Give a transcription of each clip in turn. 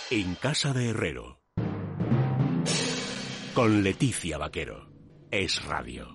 En casa de Herrero. Con Leticia Vaquero. Es Radio.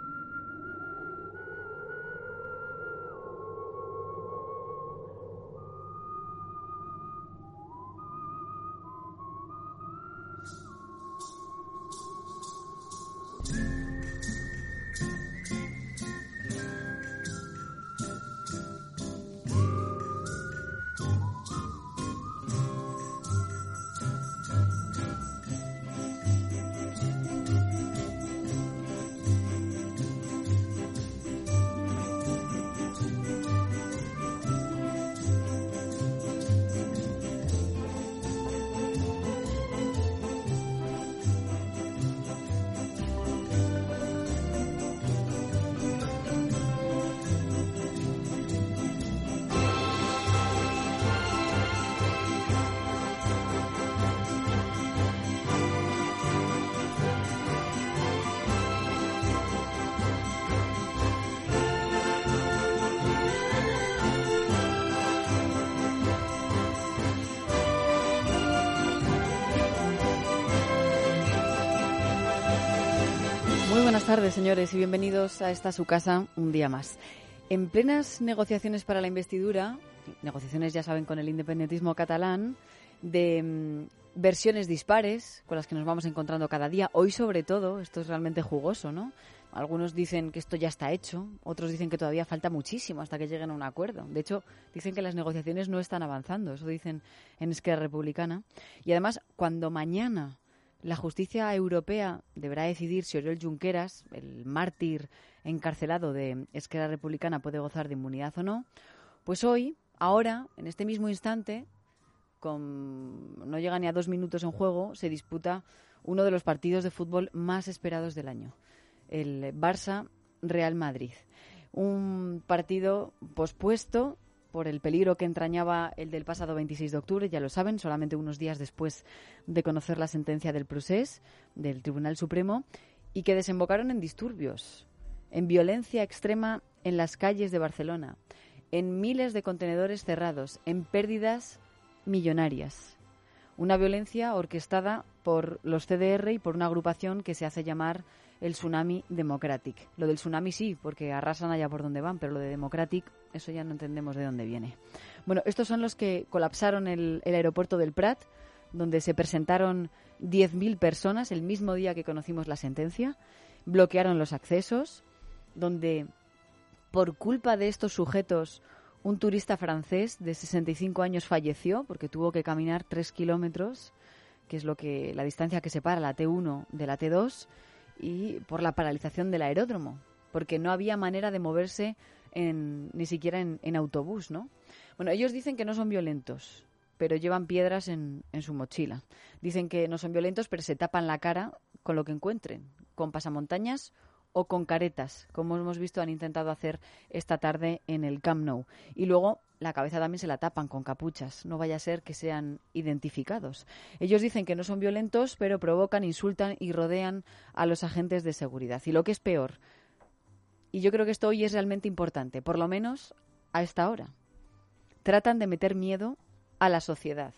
Buenas tardes, señores, y bienvenidos a esta su casa un día más. En plenas negociaciones para la investidura, negociaciones ya saben con el independentismo catalán, de versiones dispares con las que nos vamos encontrando cada día. Hoy sobre todo, esto es realmente jugoso, ¿no? Algunos dicen que esto ya está hecho, otros dicen que todavía falta muchísimo hasta que lleguen a un acuerdo. De hecho, dicen que las negociaciones no están avanzando, eso dicen en Esquerra Republicana. Y además, cuando mañana la justicia europea deberá decidir si Oriol Junqueras, el mártir encarcelado de Esquerra Republicana, puede gozar de inmunidad o no, pues hoy, ahora, en este mismo instante, no llega ni a 2 minutos en juego, se disputa uno de los partidos de fútbol más esperados del año, el Barça-Real Madrid. Un partido pospuesto por el peligro que entrañaba el del pasado 26 de octubre, ya lo saben, solamente unos días después de conocer la sentencia del Procés, del Tribunal Supremo, y que desembocaron en disturbios, en violencia extrema en las calles de Barcelona, en miles de contenedores cerrados, en pérdidas millonarias. Una violencia orquestada por los CDR y por una agrupación que se hace llamar el Tsunami Democratic. Lo del tsunami sí, porque arrasan allá por donde van, pero lo de Democratic, eso ya no entendemos de dónde viene. Bueno, estos son los que colapsaron el aeropuerto del Prat, donde se presentaron 10.000 personas el mismo día que conocimos la sentencia, bloquearon los accesos, donde por culpa de estos sujetos un turista francés de 65 años falleció porque tuvo que caminar 3 kilómetros, que es la distancia que separa la T1 de la T2, y por la paralización del aeródromo, porque no había manera de moverse ni siquiera en autobús, ¿no? Bueno, ellos dicen que no son violentos, pero llevan piedras en su mochila. Dicen que no son violentos, pero se tapan la cara con lo que encuentren, con pasamontañas o con caretas, como hemos visto han intentado hacer esta tarde en el Camp Nou. Y luego la cabeza también se la tapan con capuchas, no vaya a ser que sean identificados. Ellos dicen que no son violentos, pero provocan, insultan y rodean a los agentes de seguridad. Y lo que es peor, y yo creo que esto hoy es realmente importante, por lo menos a esta hora, tratan de meter miedo a la sociedad.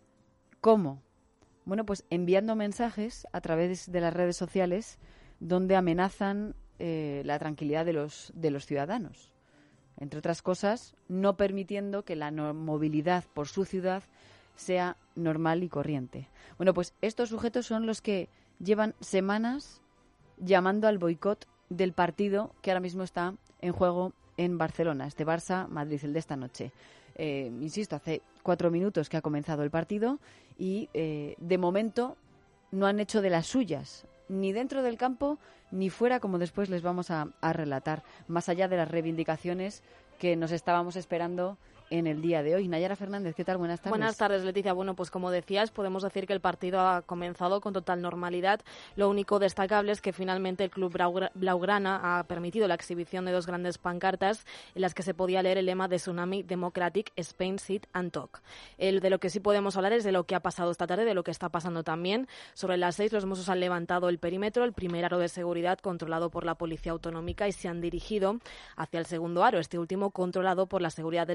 ¿Cómo? Bueno, pues enviando mensajes a través de las redes sociales donde amenazan la tranquilidad de los ciudadanos. Entre otras cosas, no permitiendo que la movilidad por su ciudad sea normal y corriente. Bueno, pues estos sujetos son los que llevan semanas llamando al boicot del partido que ahora mismo está en juego en Barcelona, este Barça-Madrid, el de esta noche. Insisto, hace 4 minutos que ha comenzado el partido y de momento no han hecho de las suyas, ni dentro del campo ni fuera, como después les vamos a relatar, más allá de las reivindicaciones que nos estábamos esperando en el día de hoy. Nayara Fernández, ¿qué tal? Buenas tardes. Buenas tardes, Leticia. Bueno, pues como decías, podemos decir que el partido ha comenzado con total normalidad. Lo único destacable es que finalmente el club blaugrana ha permitido la exhibición de 2 grandes pancartas en las que se podía leer el lema de Tsunami Democratic, Spain, Sit and Talk. De lo que sí podemos hablar es de lo que ha pasado esta tarde, de lo que está pasando también. Sobre las 6 los Mossos han levantado el perímetro, el primer aro de seguridad controlado por la Policía Autonómica, y se han dirigido hacia el segundo aro, este último controlado por la seguridad del Barça y que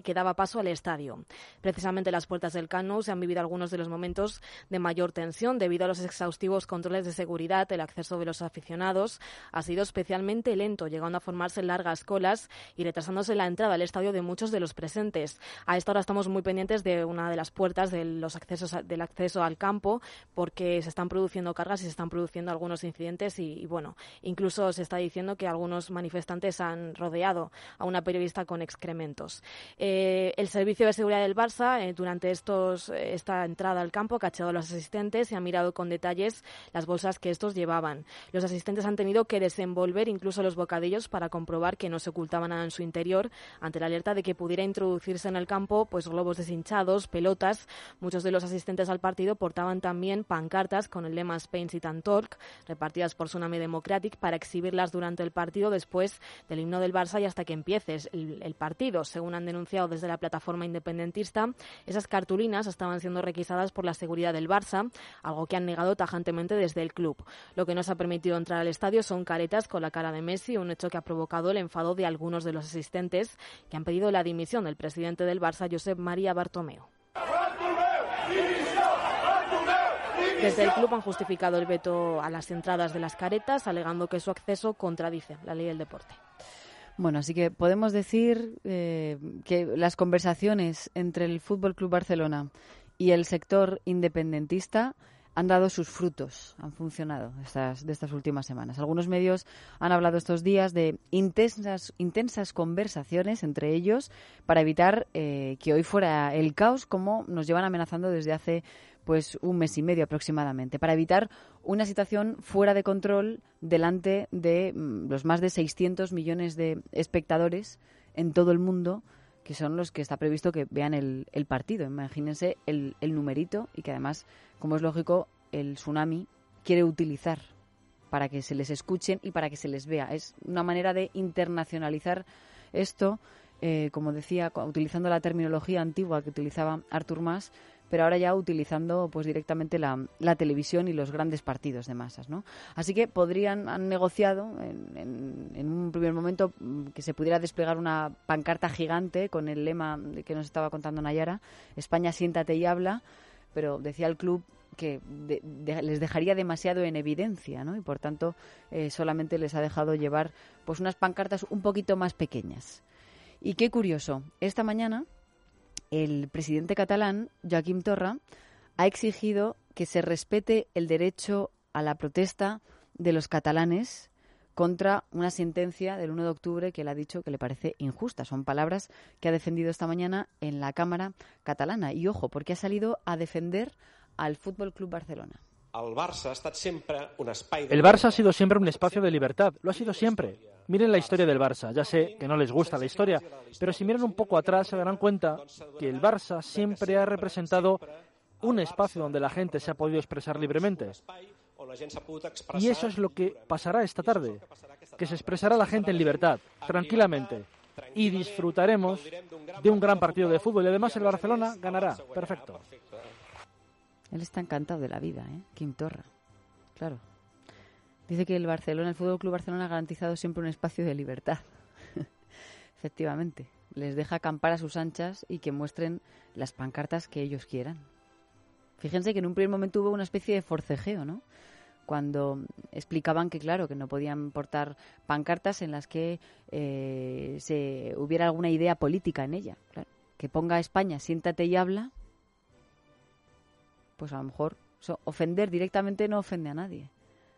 que daba paso al estadio. Precisamente las puertas del Camp Nou se han vivido algunos de los momentos de mayor tensión debido a los exhaustivos controles de seguridad. El acceso de los aficionados ha sido especialmente lento, llegando a formarse largas colas y retrasándose la entrada al estadio de muchos de los presentes. A esta hora estamos muy pendientes de una de las puertas del acceso al campo, porque se están produciendo cargas y se están produciendo algunos incidentes y bueno, incluso se está diciendo que algunos manifestantes han rodeado a una periodista con excrementos. El servicio de seguridad del Barça durante esta entrada al campo ha cacheado a los asistentes y ha mirado con detalles las bolsas que estos llevaban. Los asistentes han tenido que desenvolver incluso los bocadillos para comprobar que no se ocultaba nada en su interior, ante la alerta de que pudiera introducirse en el campo pues globos deshinchados, pelotas. Muchos de los asistentes al partido portaban también pancartas con el lema Spain Sit and Talk, repartidas por Tsunami Democratic, para exhibirlas durante el partido después del himno del Barça y hasta que empiece el partido. Según han denunciado desde la plataforma independentista, esas cartulinas estaban siendo requisadas por la seguridad del Barça, algo que han negado tajantemente desde el club. Lo que no se ha permitido entrar al estadio son caretas con la cara de Messi, un hecho que ha provocado el enfado de algunos de los asistentes, que han pedido la dimisión del presidente del Barça, Josep María Bartomeu. Desde el club han justificado el veto a las entradas de las caretas, alegando que su acceso contradice la ley del deporte. Bueno, así que podemos decir que las conversaciones entre el Fútbol Club Barcelona y el sector independentista han dado sus frutos, han funcionado de estas últimas semanas. Algunos medios han hablado estos días de intensas conversaciones entre ellos para evitar que hoy fuera el caos, como nos llevan amenazando desde hace pues un mes y medio aproximadamente, para evitar una situación fuera de control delante de los más de 600 millones de espectadores en todo el mundo, que son los que está previsto que vean el partido. Imagínense el numerito, y que además, como es lógico, el Tsunami quiere utilizar para que se les escuchen y para que se les vea. Es una manera de internacionalizar esto, como decía, utilizando la terminología antigua que utilizaba Artur Mas, pero ahora ya utilizando pues directamente la televisión y los grandes partidos de masas, ¿no? Así que han negociado en un primer momento que se pudiera desplegar una pancarta gigante con el lema que nos estaba contando Nayara: España, siéntate y habla, pero decía el club que les dejaría demasiado en evidencia, ¿no? Y por tanto solamente les ha dejado llevar pues unas pancartas un poquito más pequeñas. Y qué curioso, esta mañana el presidente catalán, Joaquim Torra, ha exigido que se respete el derecho a la protesta de los catalanes contra una sentencia del 1 de octubre que él ha dicho que le parece injusta. Son palabras que ha defendido esta mañana en la Cámara catalana. Y ojo, porque ha salido a defender al Fútbol Club Barcelona. El Barça ha sido siempre un espacio de libertad, lo ha sido siempre. Miren la historia del Barça, ya sé que no les gusta la historia, pero si miran un poco atrás se darán cuenta que el Barça siempre ha representado un espacio donde la gente se ha podido expresar libremente. Y eso es lo que pasará esta tarde, que se expresará la gente en libertad, tranquilamente, y disfrutaremos de un gran partido de fútbol y además el Barcelona ganará. Perfecto. Él está encantado de la vida, Quim Torra. Claro. Dice que el Fútbol Club Barcelona ha garantizado siempre un espacio de libertad. Efectivamente. Les deja acampar a sus anchas y que muestren las pancartas que ellos quieran. Fíjense que en un primer momento hubo una especie de forcejeo, ¿no? Cuando explicaban que, claro, que no podían portar pancartas en las que se hubiera alguna idea política en ella. Claro. Que ponga España, siéntate y habla, pues a lo mejor ofender directamente no ofende a nadie.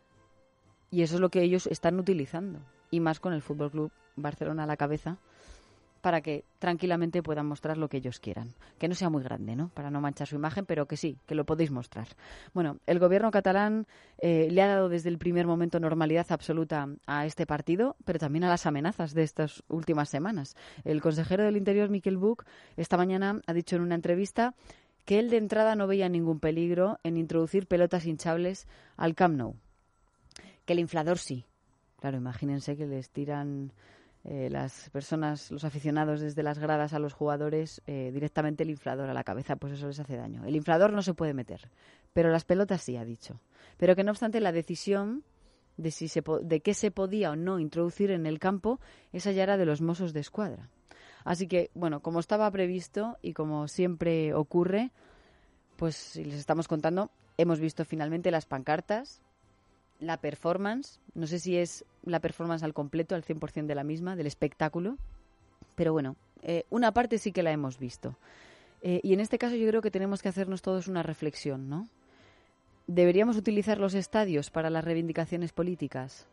Y eso es lo que ellos están utilizando, y más con el Fútbol Club Barcelona a la cabeza, para que tranquilamente puedan mostrar lo que ellos quieran. Que no sea muy grande, ¿no?, para no manchar su imagen, pero que sí, que lo podéis mostrar. Bueno, el gobierno catalán le ha dado desde el primer momento normalidad absoluta a este partido, pero también a las amenazas de estas últimas semanas. El consejero del Interior, Miquel Buch, esta mañana ha dicho en una entrevista que él de entrada no veía ningún peligro en introducir pelotas hinchables al Camp Nou. Que el inflador sí. Claro, imagínense que les tiran las personas, los aficionados desde las gradas a los jugadores directamente el inflador a la cabeza, pues eso les hace daño. El inflador no se puede meter, pero las pelotas sí, ha dicho. Pero que no obstante la decisión de qué se podía o no introducir en el campo, esa ya era de los Mossos de Escuadra. Así que, bueno, como estaba previsto y como siempre ocurre, pues si les estamos contando, hemos visto finalmente las pancartas, la performance, no sé si es la performance al completo, al 100% de la misma, del espectáculo, pero bueno, una parte sí que la hemos visto. Y en este caso yo creo que tenemos que hacernos todos una reflexión, ¿no? ¿Deberíamos utilizar los estadios para las reivindicaciones políticas?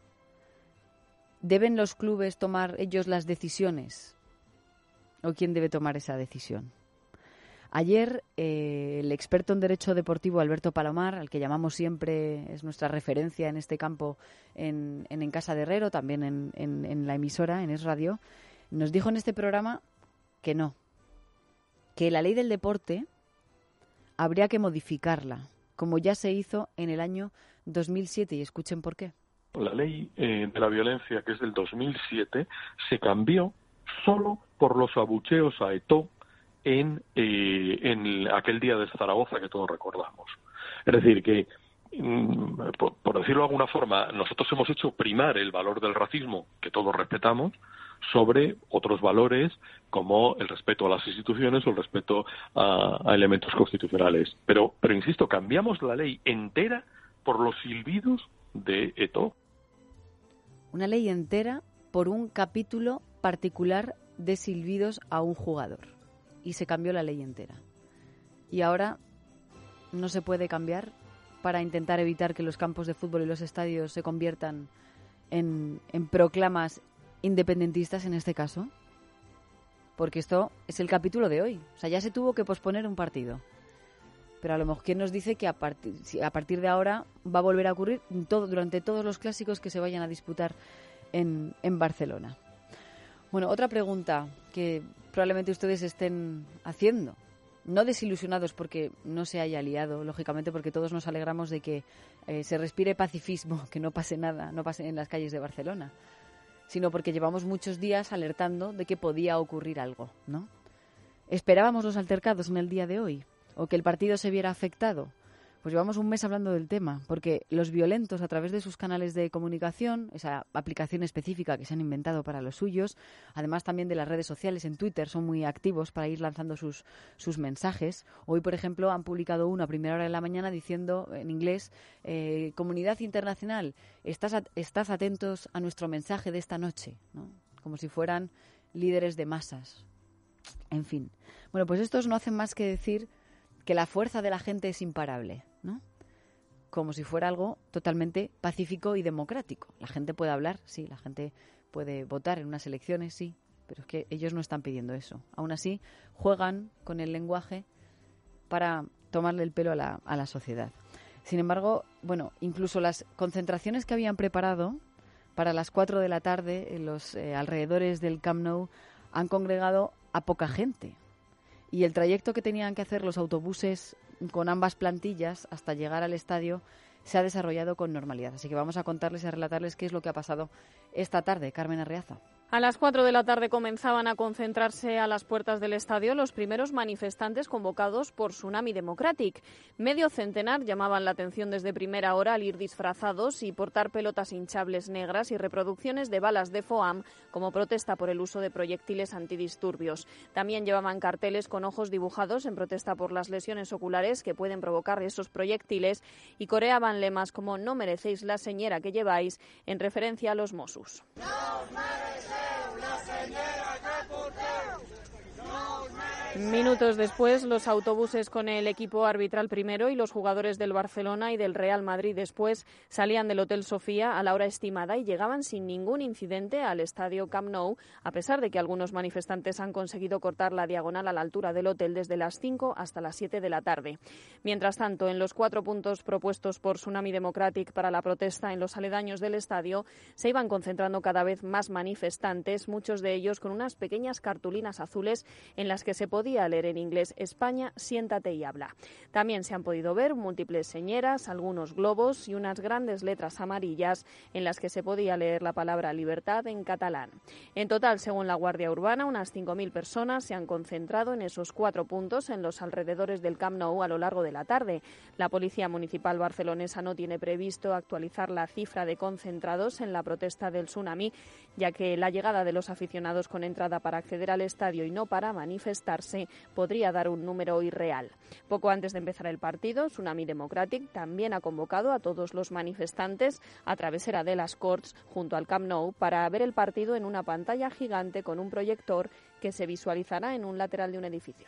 ¿Deben los clubes tomar ellos las decisiones? ¿O quién debe tomar esa decisión? Ayer, el experto en Derecho Deportivo Alberto Palomar, al que llamamos siempre, es nuestra referencia en este campo en Casa de Herrero, también en la emisora, en Es Radio, nos dijo en este programa que no, que la ley del deporte habría que modificarla, como ya se hizo en el año 2007, y escuchen por qué. La ley de la violencia, que es del 2007, se cambió solo por los abucheos a Eto'o en aquel día de Zaragoza que todos recordamos. Es decir, que, por decirlo de alguna forma, nosotros hemos hecho primar el valor del racismo, que todos respetamos, sobre otros valores como el respeto a las instituciones o el respeto a elementos constitucionales. Pero insisto, cambiamos la ley entera por los silbidos de Eto'o. Una ley entera por un capítulo particular de silbidos a un jugador. Y se cambió la ley entera. Y ahora no se puede cambiar para intentar evitar que los campos de fútbol y los estadios se conviertan en proclamas independentistas en este caso. Porque esto es el capítulo de hoy. O sea, ya se tuvo que posponer un partido. Pero a lo mejor ¿quién nos dice que a partir de ahora va a volver a ocurrir durante todos los clásicos que se vayan a disputar en Barcelona? Bueno, otra pregunta que probablemente ustedes estén haciendo, no desilusionados porque no se haya liado, lógicamente, porque todos nos alegramos de que se respire pacifismo, que no pase nada, no pase en las calles de Barcelona, sino porque llevamos muchos días alertando de que podía ocurrir algo, ¿no? ¿Esperábamos los altercados en el día de hoy? ¿O que el partido se viera afectado? Pues llevamos un mes hablando del tema, porque los violentos, a través de sus canales de comunicación, esa aplicación específica que se han inventado para los suyos, además también de las redes sociales, en Twitter son muy activos para ir lanzando sus mensajes. Hoy, por ejemplo, han publicado uno a primera hora de la mañana diciendo en inglés: comunidad internacional, estad atentos a nuestro mensaje de esta noche, ¿no? Como si fueran líderes de masas. En fin. Bueno, pues estos no hacen más que decir que la fuerza de la gente es imparable, ¿no? Como si fuera algo totalmente pacífico y democrático. La gente puede hablar, sí, la gente puede votar en unas elecciones, sí, pero es que ellos no están pidiendo eso. Aún así, juegan con el lenguaje para tomarle el pelo a la sociedad. Sin embargo, bueno, incluso las concentraciones que habían preparado para las 4 de la tarde en los alrededores del Camp Nou han congregado a poca gente. Y el trayecto que tenían que hacer los autobuses con ambas plantillas hasta llegar al estadio se ha desarrollado con normalidad. Así que vamos a contarles y a relatarles qué es lo que ha pasado esta tarde. Carmen Arreaza. A las 4 de la tarde comenzaban a concentrarse a las puertas del estadio los primeros manifestantes convocados por Tsunami Democratic. Medio centenar llamaban la atención desde primera hora al ir disfrazados y portar pelotas hinchables negras y reproducciones de balas de FOAM como protesta por el uso de proyectiles antidisturbios. También llevaban carteles con ojos dibujados en protesta por las lesiones oculares que pueden provocar esos proyectiles y coreaban lemas como "no merecéis la señera que lleváis", en referencia a los Mossos. Minutos después, los autobuses con el equipo arbitral primero y los jugadores del Barcelona y del Real Madrid después salían del Hotel Sofía a la hora estimada y llegaban sin ningún incidente al estadio Camp Nou, a pesar de que algunos manifestantes han conseguido cortar la diagonal a la altura del hotel desde las 5 hasta las 7 de la tarde. Mientras tanto, en los 4 puntos propuestos por Tsunami Democratic para la protesta en los aledaños del estadio, se iban concentrando cada vez más manifestantes, muchos de ellos con unas pequeñas cartulinas azules en las que se podía podía leer en inglés: España, siéntate y habla. También se han podido ver múltiples señeras, algunos globos y unas grandes letras amarillas en las que se podía leer la palabra libertad en catalán. En total, según la Guardia Urbana, unas 5.000 personas se han concentrado en esos 4 puntos en los alrededores del Camp Nou a lo largo de la tarde. La Policía Municipal barcelonesa no tiene previsto actualizar la cifra de concentrados en la protesta del tsunami, ya que la llegada de los aficionados con entrada para acceder al estadio y no para manifestarse podría dar un número irreal. Poco antes de empezar el partido, Tsunami Democratic también ha convocado a todos los manifestantes a travesera de las Corts junto al Camp Nou para ver el partido en una pantalla gigante con un proyector que se visualizará en un lateral de un edificio.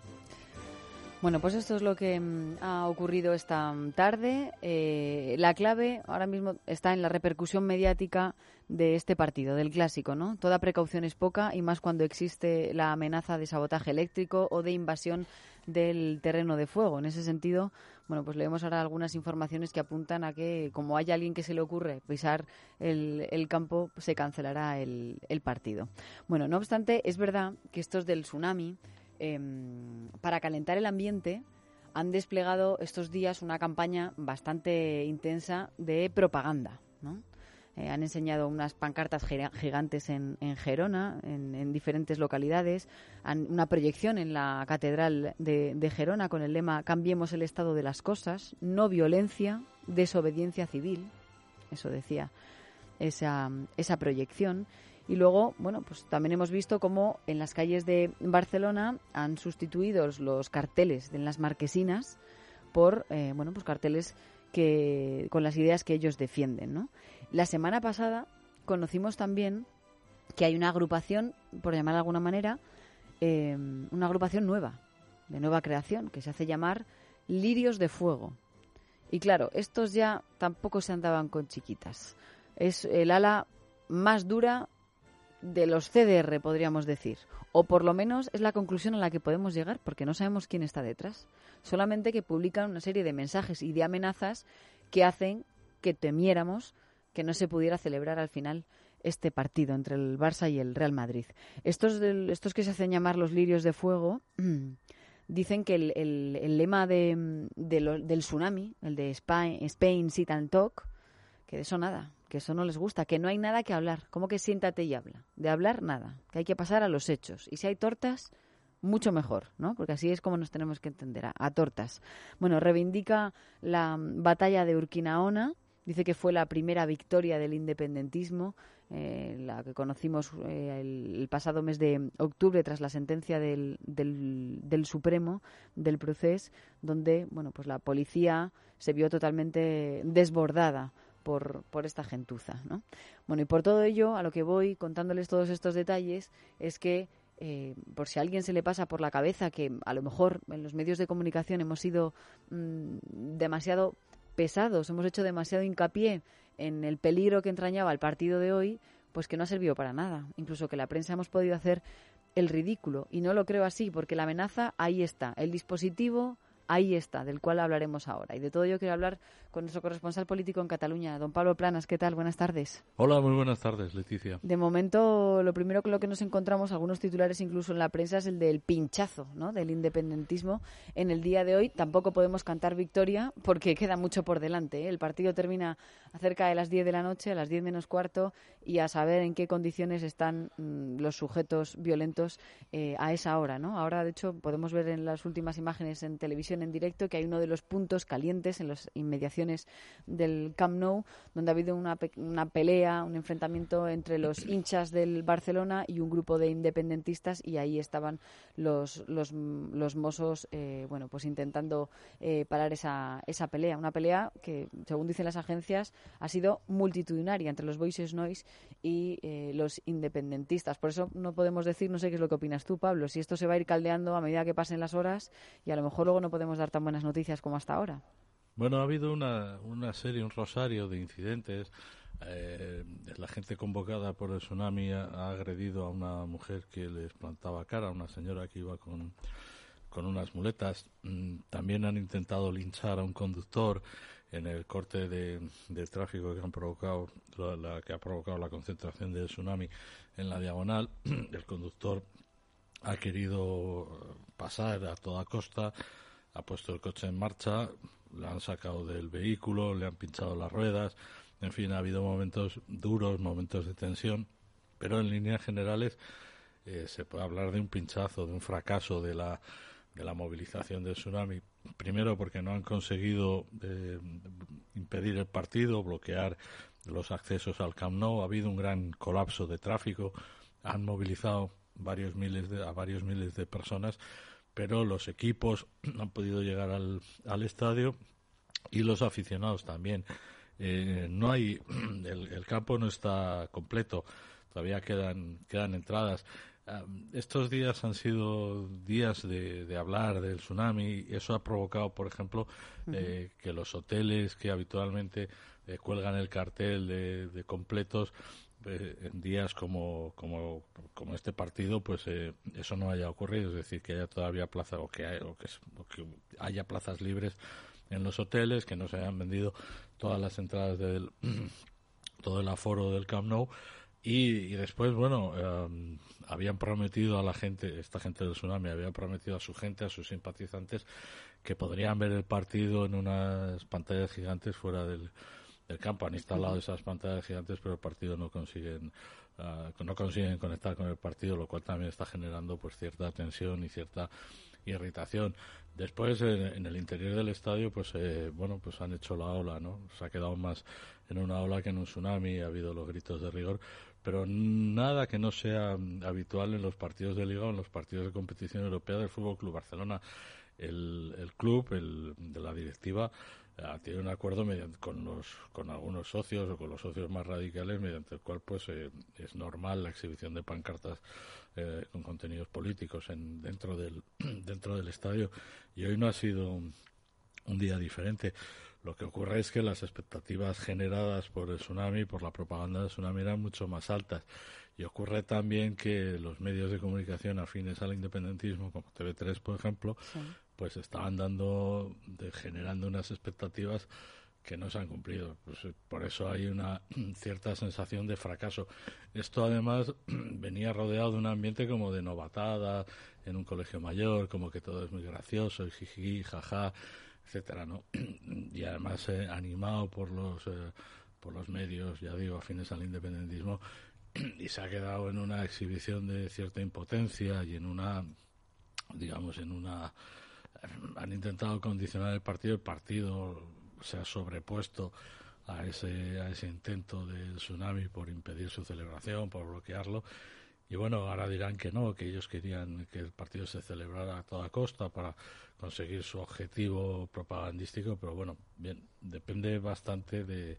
Bueno, pues esto es lo que ha ocurrido esta tarde. La clave ahora mismo está en la repercusión mediática de este partido, del Clásico, ¿no? Toda precaución es poca y más cuando existe la amenaza de sabotaje eléctrico o de invasión del terreno de fuego. En ese sentido, bueno, pues leemos ahora algunas informaciones que apuntan a que, como haya alguien que se le ocurre pisar el campo, se cancelará el partido. Bueno, no obstante, es verdad que estos del tsunami, para calentar el ambiente, han desplegado estos días una campaña bastante intensa de propaganda, ¿no? Han enseñado unas pancartas gigantes en Gerona, en diferentes localidades, una proyección en la Catedral de Gerona con el lema «Cambiemos el estado de las cosas, no violencia, desobediencia civil». Eso decía esa proyección. Y luego, bueno, pues también hemos visto cómo en las calles de Barcelona han sustituido los carteles de las marquesinas por, pues carteles con las ideas que ellos defienden, ¿no? La semana pasada conocimos también que hay una agrupación, por llamarla de alguna manera, una agrupación nueva, de nueva creación, que se hace llamar Lirios de Fuego. Y claro, estos ya tampoco se andaban con chiquitas. Es el ala más dura de los CDR, podríamos decir. O por lo menos es la conclusión a la que podemos llegar, porque no sabemos quién está detrás. Solamente que publican una serie de mensajes y de amenazas que hacen que temiéramos que no se pudiera celebrar al final este partido entre el Barça y el Real Madrid. Estos que se hacen llamar los Lirios de Fuego dicen que el lema del tsunami, el de Spain Sit and Talk, que de eso nada, que eso no les gusta, que no hay nada que hablar. ¿Cómo que siéntate y habla? De hablar, nada. Que hay que pasar a los hechos. Y si hay tortas, mucho mejor, ¿no? Porque así es como nos tenemos que entender, a tortas. Bueno, reivindica la batalla de Urquinaona. Dice que fue la primera victoria del independentismo, la que conocimos el pasado mes de octubre tras la sentencia del Supremo, del Procés, donde, bueno, pues la policía se vio totalmente desbordada por esta gentuza, ¿no? Bueno, y por todo ello, a lo que voy contándoles todos estos detalles, es que por si a alguien se le pasa por la cabeza que a lo mejor en los medios de comunicación hemos sido demasiado pesados, hemos hecho demasiado hincapié en el peligro que entrañaba el partido de hoy, pues que no ha servido para nada. Incluso que la prensa hemos podido hacer el ridículo. Y no lo creo así, porque la amenaza ahí está, el dispositivo ahí está, del cual hablaremos ahora. Y de todo ello quiero hablar con nuestro corresponsal político en Cataluña, don Pablo Planas. ¿Qué tal? Buenas tardes. Hola, muy buenas tardes, Leticia. De momento, lo primero con lo que nos encontramos, algunos titulares incluso en la prensa, es el del pinchazo, ¿no?, del independentismo en el día de hoy. Tampoco podemos cantar victoria porque queda mucho por delante, ¿eh? El partido termina cerca de las 10 de la noche, a las 10 menos cuarto, y a saber en qué condiciones están los sujetos violentos a esa hora, ¿no? Ahora, de hecho, podemos ver en las últimas imágenes en televisión en directo que hay uno de los puntos calientes en las inmediaciones del Camp Nou, donde ha habido una pelea, un enfrentamiento entre los hinchas del Barcelona y un grupo de independentistas, y ahí estaban los mossos pues intentando parar esa pelea, una pelea que, según dicen las agencias, ha sido multitudinaria entre los Voices Noise y los independentistas. Por eso no podemos decir, no sé qué es lo que opinas tú, Pablo, si esto se va a ir caldeando a medida que pasen las horas y a lo mejor luego no podemos dar tan buenas noticias como hasta ahora. Bueno, ha habido una serie, un rosario de incidentes. La gente convocada por el tsunami ha agredido a una mujer que les plantaba cara, a una señora que iba con unas muletas. También han intentado linchar a un conductor en el corte de tráfico que ha provocado la concentración del tsunami en la diagonal. El conductor ha querido pasar a toda costa, ha puesto el coche en marcha, le han sacado del vehículo, le han pinchado las ruedas, en fin, ha habido momentos duros, momentos de tensión, pero en líneas generales se puede hablar de un pinchazo, de un fracaso de la movilización del Tsunami. Primero porque no han conseguido impedir el partido, bloquear los accesos al Camp Nou, ha habido un gran colapso de tráfico, han movilizado a varios miles de personas, pero los equipos no han podido llegar al estadio y los aficionados también. No hay el campo no está completo, todavía quedan entradas. Estos días han sido días de hablar del tsunami y eso ha provocado, por ejemplo, que los hoteles que habitualmente cuelgan el cartel de completos en días como este partido, pues eso no haya ocurrido, es decir, que haya todavía plazas o que haya plazas libres en los hoteles, que no se hayan vendido todas las entradas todo el aforo del Camp Nou. Y después, bueno, habían prometido a la gente, esta gente del Tsunami había prometido a su gente, a sus simpatizantes, que podrían ver el partido en unas pantallas gigantes fuera del campo. Han instalado esas pantallas gigantes, pero el partido no consiguen conectar con el partido, lo cual también está generando pues cierta tensión y cierta irritación. Después, en el interior del estadio, pues pues han hecho la ola, ¿no? Se ha quedado más en una ola que en un tsunami, ha habido los gritos de rigor, pero nada que no sea habitual en los partidos de Liga o en los partidos de competición europea del Fútbol Club Barcelona. El club, de la directiva, tiene un acuerdo con algunos socios o con los socios más radicales, mediante el cual pues es normal la exhibición de pancartas con contenidos políticos dentro del estadio, y hoy no ha sido un día diferente. Lo que ocurre es que las expectativas generadas por el tsunami, por la propaganda del tsunami, eran mucho más altas. Y ocurre también que los medios de comunicación afines al independentismo, como TV3, por ejemplo, sí, pues estaban generando unas expectativas que no se han cumplido. Pues por eso hay una cierta sensación de fracaso. Esto además venía rodeado de un ambiente como de novatada en un colegio mayor, como que todo es muy gracioso, y jiji, jaja, etcétera, ¿no? Y además animado por los medios, ya digo, afines al independentismo, y se ha quedado en una exhibición de cierta impotencia y han intentado condicionar el partido se ha sobrepuesto a ese intento del tsunami por impedir su celebración, por bloquearlo. Y bueno, ahora dirán que no, que ellos querían que el partido se celebrara a toda costa para conseguir su objetivo propagandístico, pero bueno, bien, depende bastante de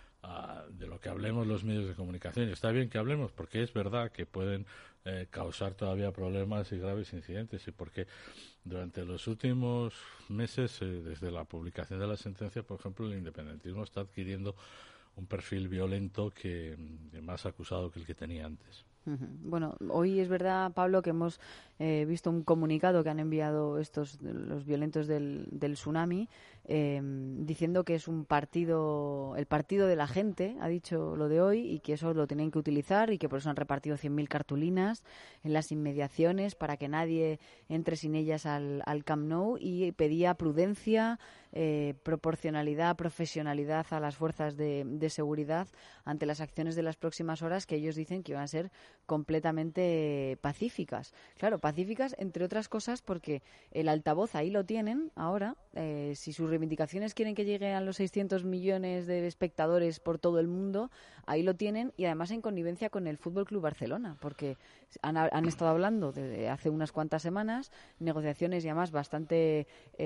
lo que hablemos los medios de comunicación. Y está bien que hablemos, porque es verdad que pueden causar todavía problemas y graves incidentes, y porque durante los últimos meses, desde la publicación de la sentencia, por ejemplo, el independentismo está adquiriendo un perfil violento que más acusado que el que tenía antes. Bueno, hoy es verdad, Pablo, que hemos visto un comunicado que han enviado los violentos del tsunami, diciendo que es el partido de la gente, ha dicho lo de hoy, y que eso lo tienen que utilizar, y que por eso han repartido 100.000 cartulinas en las inmediaciones para que nadie entre sin ellas al Camp Nou, y pedía prudencia, proporcionalidad, profesionalidad a las fuerzas de seguridad ante las acciones de las próximas horas, que ellos dicen que iban a ser completamente pacíficas. Claro, pacíficas, entre otras cosas, porque el altavoz ahí lo tienen ahora. Si sus reivindicaciones quieren que llegue a los 600 millones de espectadores por todo el mundo, ahí lo tienen, y además en connivencia con el Fútbol Club Barcelona, porque han estado hablando desde hace unas cuantas semanas, negociaciones y además bastante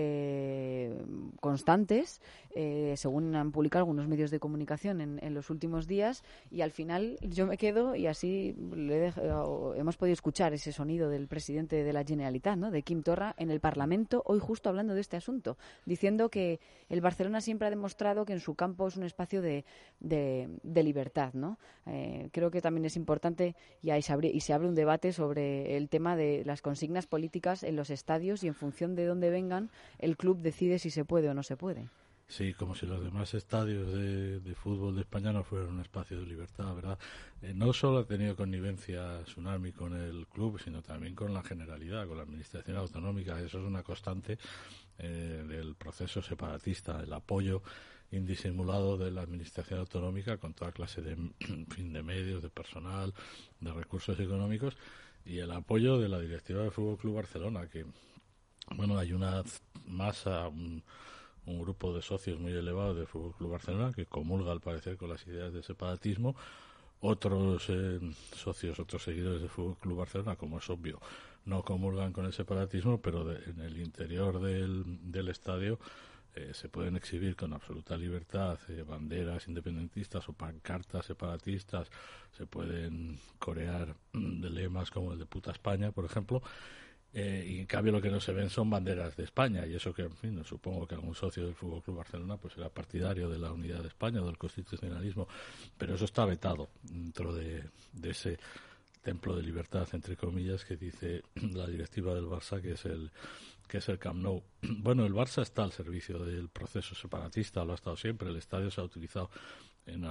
constantes, según han publicado algunos medios de comunicación en los últimos días, y al final yo me quedo, y así hemos podido escuchar ese sonido del presidente de la Generalitat, ¿no?, de Quim Torra, en el Parlamento, hoy justo hablando de este asunto, diciendo que el Barcelona siempre ha demostrado que en su campo es un espacio de libertad, ¿no? Creo que también es importante, y se abre un debate sobre el tema de las consignas políticas en los estadios, y en función de dónde vengan, el club decide si se puede o no se puede. Sí, como si los demás estadios de fútbol de España no fueran un espacio de libertad, ¿verdad? No solo ha tenido connivencia Tsunami con el club, sino también con la Generalidad, con la Administración Autonómica. Eso es una constante del proceso separatista, el apoyo indisimulado de la Administración Autonómica con toda clase de medios, de personal, de recursos económicos, y el apoyo de la directiva del Fútbol Club Barcelona, que, bueno, hay una masa, un grupo de socios muy elevado del Fútbol Club Barcelona que comulga al parecer con las ideas del separatismo. Otros socios, otros seguidores del Fútbol Club Barcelona, como es obvio, no comulgan con el separatismo, pero en el interior del estadio se pueden exhibir con absoluta libertad banderas independentistas o pancartas separatistas, se pueden corear lemas como el de Puta España, por ejemplo. Y en cambio lo que no se ven son banderas de España, y eso que, en fin, supongo que algún socio del Fútbol Club Barcelona pues era partidario de la unidad de España o del constitucionalismo, pero eso está vetado dentro de ese templo de libertad, entre comillas, que dice la directiva del Barça, que es el Camp Nou. Bueno, el Barça está al servicio del proceso separatista, lo ha estado siempre. El estadio se ha utilizado en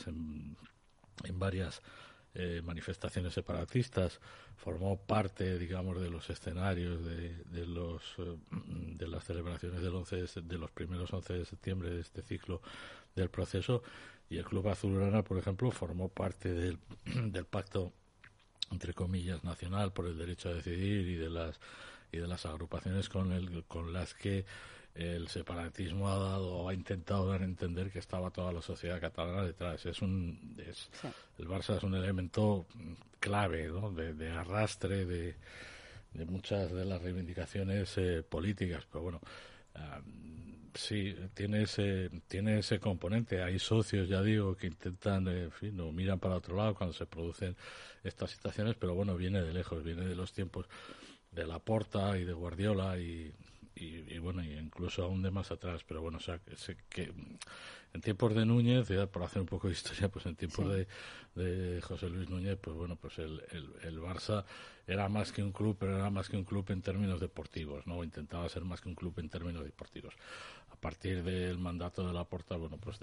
varias manifestaciones separatistas, formó parte, digamos, de los escenarios de las celebraciones de los primeros 11 de septiembre de este ciclo del proceso, y el Club Azulgrana, por ejemplo, formó parte del pacto, entre comillas, nacional por el derecho a decidir, y de las agrupaciones con las que el separatismo ha intentado dar a entender que estaba toda la sociedad catalana detrás. El Barça es un elemento clave, ¿no?, de arrastre de muchas de las reivindicaciones políticas, pero bueno, sí, tiene ese componente. Hay socios, ya digo, que intentan, en fin, no miran para otro lado cuando se producen estas situaciones, pero bueno, viene de lejos, viene de los tiempos de Laporta y de Guardiola y bueno, y incluso aún de más atrás, pero bueno, o sea, que en tiempos de Núñez, ya por hacer un poco de historia, pues en tiempos de José Luis Núñez, pues bueno, pues el Barça era más que un club, pero era más que un club en términos deportivos, ¿no? Intentaba ser más que un club en términos deportivos. A partir del mandato de Laporta, bueno, pues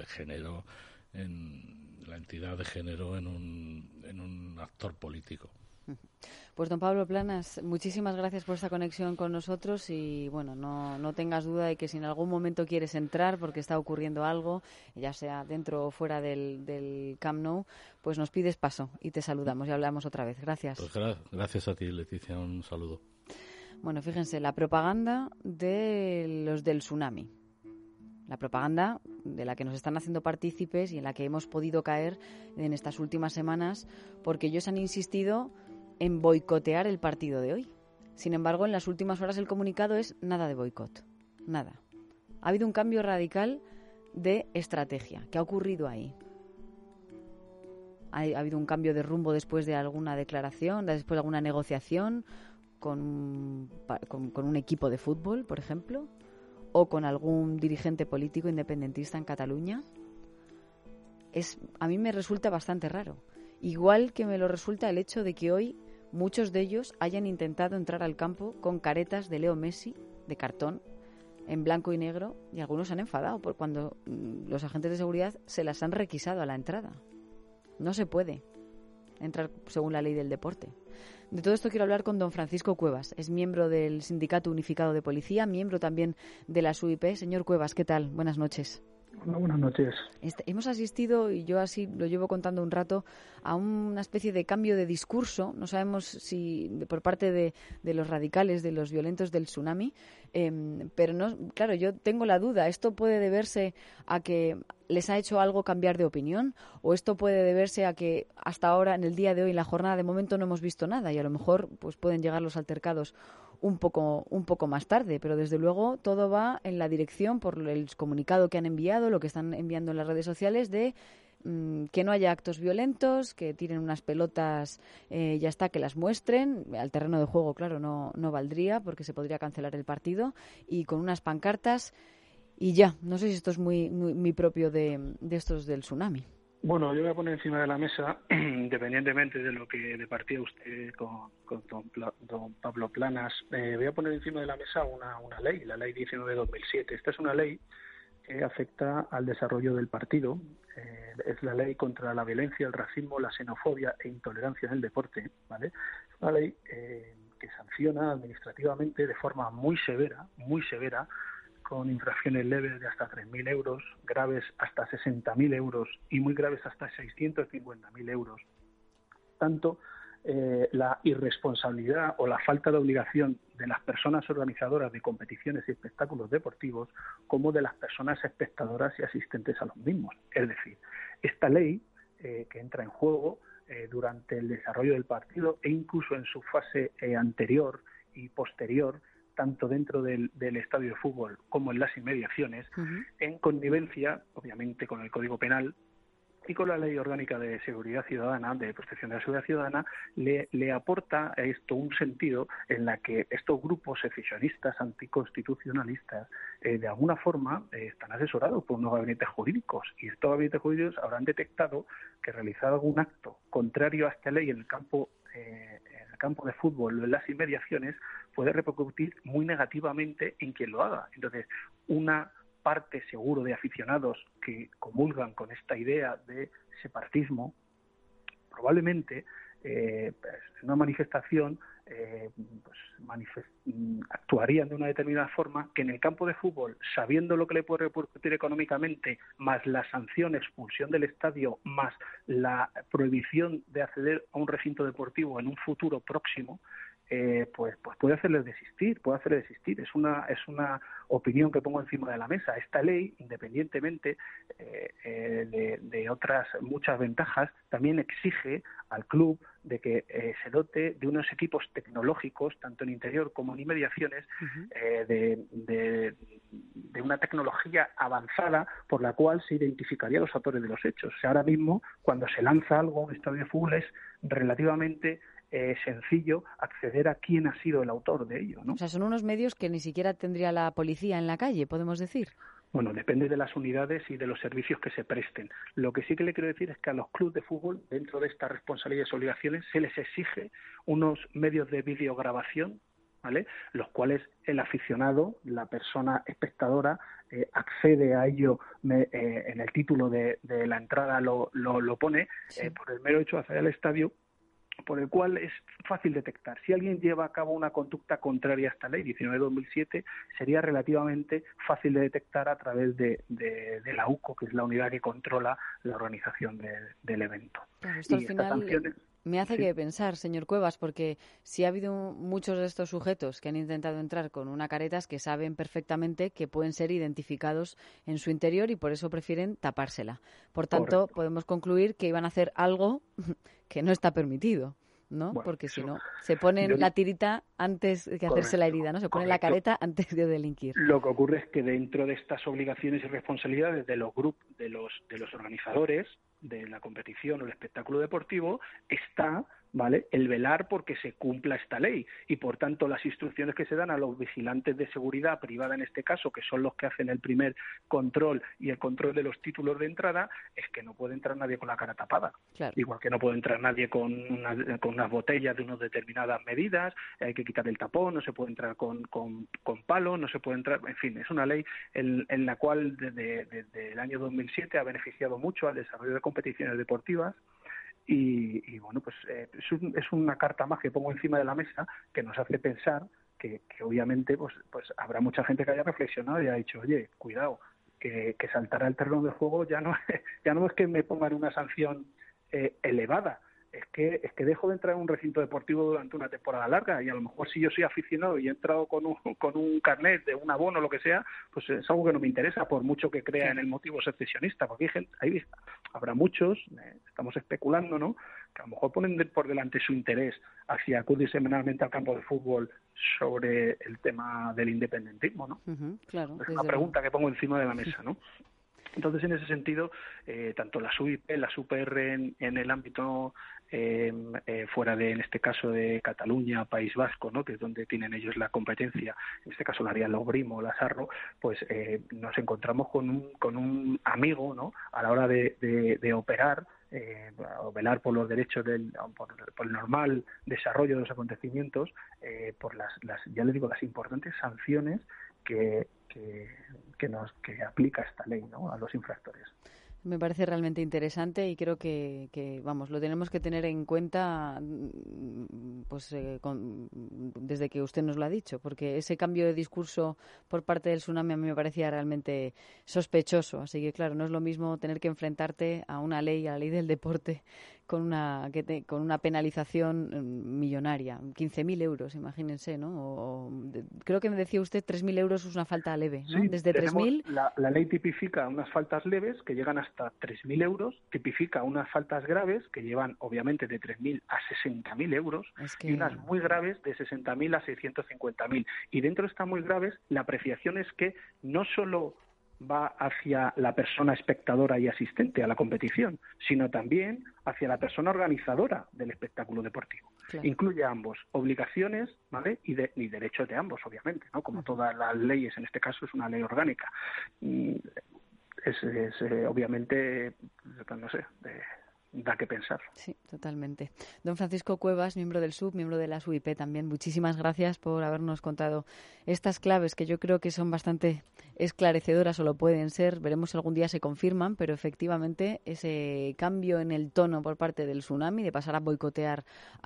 la entidad degeneró en un actor político. Pues don Pablo Planas, muchísimas gracias por esta conexión con nosotros, y bueno, no tengas duda de que si en algún momento quieres entrar porque está ocurriendo algo, ya sea dentro o fuera del Camp Nou, pues nos pides paso y te saludamos y hablamos otra vez. Gracias. Pues gracias a ti, Leticia, un saludo. Bueno, fíjense, la propaganda de los del tsunami. La propaganda de la que nos están haciendo partícipes y en la que hemos podido caer en estas últimas semanas, porque ellos han insistido en boicotear el partido de hoy. Sin embargo, en las últimas horas el comunicado es nada de boicot, nada. Ha habido un cambio radical de estrategia. ¿Qué ha ocurrido ahí? Ha habido un cambio de rumbo después de alguna declaración, después de alguna negociación con un equipo de fútbol, por ejemplo, o con algún dirigente político independentista en Cataluña. A mí me resulta bastante raro. Igual que me lo resulta el hecho de que hoy muchos de ellos hayan intentado entrar al campo con caretas de Leo Messi, de cartón, en blanco y negro, y algunos se han enfadado por cuando los agentes de seguridad se las han requisado a la entrada. No se puede entrar según la ley del deporte. De todo esto quiero hablar con don Francisco Cuevas. Es miembro del Sindicato Unificado de Policía, miembro también de la SUIP. Señor Cuevas, ¿qué tal? Buenas noches. Hola, buenas noches. Hemos asistido, y yo así lo llevo contando un rato, a una especie de cambio de discurso. No sabemos si por parte de los radicales, de los violentos del tsunami, pero no, claro, yo tengo la duda. ¿Esto puede deberse a que les ha hecho algo cambiar de opinión? ¿O esto puede deberse a que hasta ahora, en el día de hoy, en la jornada, de momento no hemos visto nada, y a lo mejor pues pueden llegar los altercados un poco más tarde? Pero desde luego todo va en la dirección, por el comunicado que han enviado, lo que están enviando en las redes sociales, de que no haya actos violentos, que tiren unas pelotas, ya está, que las muestren. Al terreno de juego, claro, no valdría, porque se podría cancelar el partido, y con unas pancartas y ya. No sé si esto es muy propio de estos del tsunami. Bueno, yo voy a poner encima de la mesa, independientemente de lo que departía usted con don Pablo Planas, voy a poner encima de la mesa una ley, la Ley 19/2007. Esta es una ley que afecta al desarrollo del partido. Es la ley contra la violencia, el racismo, la xenofobia e intolerancia en el deporte, ¿vale? Es una ley que sanciona administrativamente de forma muy severa, con infracciones leves de hasta 3.000 euros, graves hasta 60.000 euros y muy graves hasta 650.000 euros. Tanto la irresponsabilidad o la falta de obligación de las personas organizadoras de competiciones y espectáculos deportivos como de las personas espectadoras y asistentes a los mismos. Es decir, esta ley que entra en juego durante el desarrollo del partido e incluso en su fase anterior y posterior, tanto dentro del estadio de fútbol como en las inmediaciones, en connivencia, obviamente, con el Código Penal y con la Ley Orgánica de Seguridad Ciudadana, de Protección de la Seguridad Ciudadana, le aporta a esto un sentido en la que estos grupos secesionistas, anticonstitucionalistas, de alguna forma están asesorados por unos gabinetes jurídicos, y estos gabinetes jurídicos habrán detectado que realizar algún acto contrario a esta ley en el campo de fútbol o en las inmediaciones puede repercutir muy negativamente en quien lo haga. Entonces, una parte seguro de aficionados que comulgan con esta idea de separatismo, probablemente en una manifestación actuarían de una determinada forma que en el campo de fútbol, sabiendo lo que le puede repercutir económicamente, más la sanción, expulsión del estadio, más la prohibición de acceder a un recinto deportivo en un futuro próximo, pues puede hacerles desistir. Es una opinión que pongo encima de la mesa. Esta ley, independientemente de otras muchas ventajas, también exige al club de que se dote de unos equipos tecnológicos, tanto en interior como en inmediaciones, de una tecnología avanzada por la cual se identificaría los autores de los hechos. O sea, ahora mismo, cuando se lanza algo a un estadio de fútbol, es relativamente sencillo acceder a quién ha sido el autor de ello, ¿no? O sea, son unos medios que ni siquiera tendría la policía en la calle, podemos decir. Bueno, depende de las unidades y de los servicios que se presten. Lo que sí que le quiero decir es que a los clubes de fútbol, dentro de estas responsabilidades y obligaciones, se les exige unos medios de videograbación, ¿vale?, los cuales el aficionado, la persona espectadora, accede a ello en el título de la entrada, lo pone, sí, por el mero hecho de acceder al estadio, por el cual es fácil detectar. Si alguien lleva a cabo una conducta contraria a esta ley 19/2007, sería relativamente fácil de detectar a través de la UCO, que es la unidad que controla la organización del evento. Claro, esto al final me hace que pensar, señor Cuevas, porque si ha habido muchos de estos sujetos que han intentado entrar con una caretas que saben perfectamente que pueden ser identificados en su interior y por eso prefieren tapársela. Por tanto, correcto, podemos concluir que iban a hacer algo que no está permitido, ¿no? Bueno, porque si no, se ponen la tirita antes de hacerse la herida, ¿no? Se ponen la careta antes de delinquir. Lo que ocurre es que dentro de estas obligaciones y responsabilidades de los grupos, de los organizadores de la competición o el espectáculo deportivo, está, ¿vale?, el velar porque se cumpla esta ley, y por tanto las instrucciones que se dan a los vigilantes de seguridad privada en este caso, que son los que hacen el primer control y el control de los títulos de entrada, es que no puede entrar nadie con la cara tapada. Claro. Igual que no puede entrar nadie con unas botellas de unas determinadas medidas, hay que quitar el tapón, no se puede entrar con palos, no se puede entrar, en fin, es una ley en la cual desde el año 2007 ha beneficiado mucho al desarrollo de competiciones deportivas. Y bueno, pues es una carta más que pongo encima de la mesa que nos hace pensar que obviamente pues habrá mucha gente que haya reflexionado y haya dicho, oye, cuidado, que saltar al terreno de juego ya no es que me pongan una sanción elevada, es que dejo de entrar en un recinto deportivo durante una temporada larga, y a lo mejor si yo soy aficionado y he entrado con un carnet de un abono o lo que sea, pues es algo que no me interesa, por mucho que crea en el motivo secesionista, porque habrá muchos, estamos especulando, ¿no?, que a lo mejor ponen por delante su interés hacia acudir semanalmente al campo de fútbol sobre el tema del independentismo, ¿no? Claro, es una pregunta que pongo encima de la mesa, ¿no? Entonces, en ese sentido, tanto la SUIP, las UPR en el ámbito fuera de, en este caso, de Cataluña, País Vasco, ¿no?, que es donde tienen ellos la competencia, en este caso la harían los Brimo, la Sarro, pues nos encontramos con un amigo, ¿no?, a la hora de operar, o velar por los derechos por el normal desarrollo de los acontecimientos, por las ya les digo, las importantes sanciones que que aplica esta ley, ¿no?, a los infractores. Me parece realmente interesante y creo que vamos, lo tenemos que tener en cuenta pues desde que usted nos lo ha dicho, porque ese cambio de discurso por parte del Tsunami a mí me parecía realmente sospechoso. Así que, claro, no es lo mismo tener que enfrentarte a una ley, a la ley del deporte, con una penalización millonaria, 15.000 euros, imagínense, ¿no? Creo que me decía usted 3.000 euros es una falta leve, ¿no? Sí, desde 3.000. La ley tipifica unas faltas leves que llegan hasta 3.000 euros, tipifica unas faltas graves que llevan obviamente de 3.000 a 60.000 euros y unas muy graves de 60.000 a 650.000. Y dentro de estas muy graves, la apreciación es que no solo va hacia la persona espectadora y asistente a la competición, sino también hacia la persona organizadora del espectáculo deportivo. Claro. Incluye a ambos, obligaciones, ¿vale?, y derechos de ambos, obviamente, ¿no? Como todas las leyes, en este caso es una ley orgánica. Es obviamente, no sé, da que pensar. Sí, totalmente. Don Francisco Cuevas, miembro del SUB, miembro de la SUIP también, muchísimas gracias por habernos contado estas claves que yo creo que son bastante esclarecedoras o lo pueden ser. Veremos si algún día se confirman, pero efectivamente ese cambio en el tono por parte del Tsunami de pasar a boicotear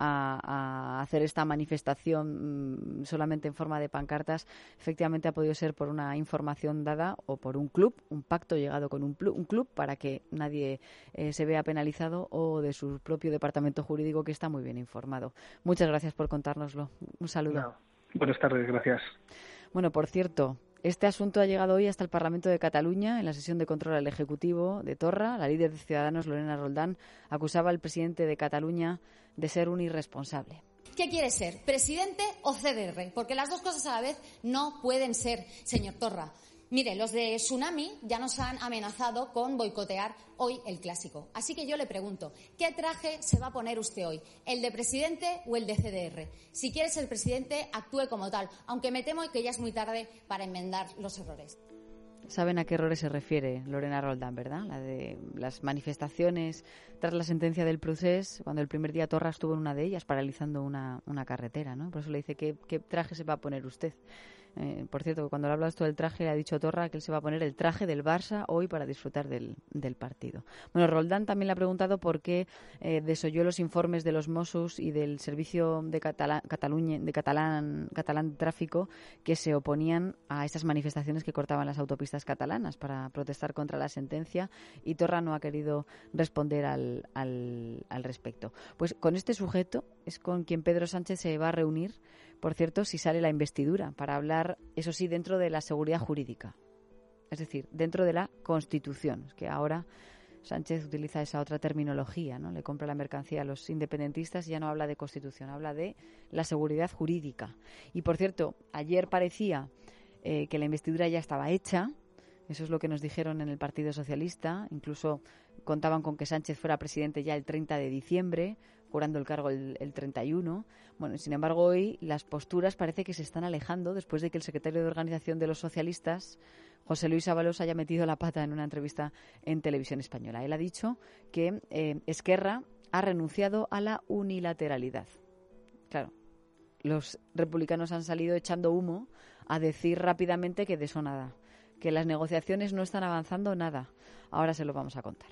a hacer esta manifestación solamente en forma de pancartas, efectivamente ha podido ser por una información dada o por un club, un pacto llegado con un club para que nadie se vea penalizado o de su propio departamento jurídico que está muy bien informado. Muchas gracias por contárnoslo. Un saludo. No. Buenas tardes, gracias. Bueno, por cierto, este asunto ha llegado hoy hasta el Parlamento de Cataluña. En la sesión de control al Ejecutivo de Torra, la líder de Ciudadanos, Lorena Roldán, acusaba al presidente de Cataluña de ser un irresponsable. ¿Qué quiere ser? ¿Presidente o CDR? Porque las dos cosas a la vez no pueden ser, señor Torra. Mire, los de Tsunami ya nos han amenazado con boicotear hoy el Clásico. Así que yo le pregunto, ¿qué traje se va a poner usted hoy? ¿El de presidente o el de CDR? Si quiere ser presidente, actúe como tal, aunque me temo que ya es muy tarde para enmendar los errores. Saben a qué errores se refiere Lorena Roldán, ¿verdad? La de las manifestaciones tras la sentencia del procés, cuando el primer día Torra estuvo en una de ellas paralizando una carretera, ¿no? Por eso le dice, ¿qué traje se va a poner usted? Por cierto, cuando le habla esto del traje, le ha dicho Torra que él se va a poner el traje del Barça hoy para disfrutar del partido. Bueno, Roldán también le ha preguntado por qué desoyó los informes de los Mossos y del Servicio de Catalán de Tráfico que se oponían a esas manifestaciones que cortaban las autopistas catalanas para protestar contra la sentencia, y Torra no ha querido responder al respecto. Pues con este sujeto es con quien Pedro Sánchez se va a reunir, por cierto, si sale la investidura, para hablar, eso sí, dentro de la seguridad jurídica. Es decir, dentro de la Constitución. Es que ahora Sánchez utiliza esa otra terminología, ¿no? Le compra la mercancía a los independentistas y ya no habla de Constitución, habla de la seguridad jurídica. Y, por cierto, ayer parecía que la investidura ya estaba hecha. Eso es lo que nos dijeron en el Partido Socialista. Incluso contaban con que Sánchez fuera presidente ya el 30 de diciembre, jurando el cargo el 31. Bueno, sin embargo, hoy las posturas parece que se están alejando después de que el secretario de Organización de los Socialistas, José Luis Ábalos, haya metido la pata en una entrevista en Televisión Española. Él ha dicho que Esquerra ha renunciado a la unilateralidad. Claro, los republicanos han salido echando humo a decir rápidamente que de eso nada, que las negociaciones no están avanzando nada. Ahora se lo vamos a contar.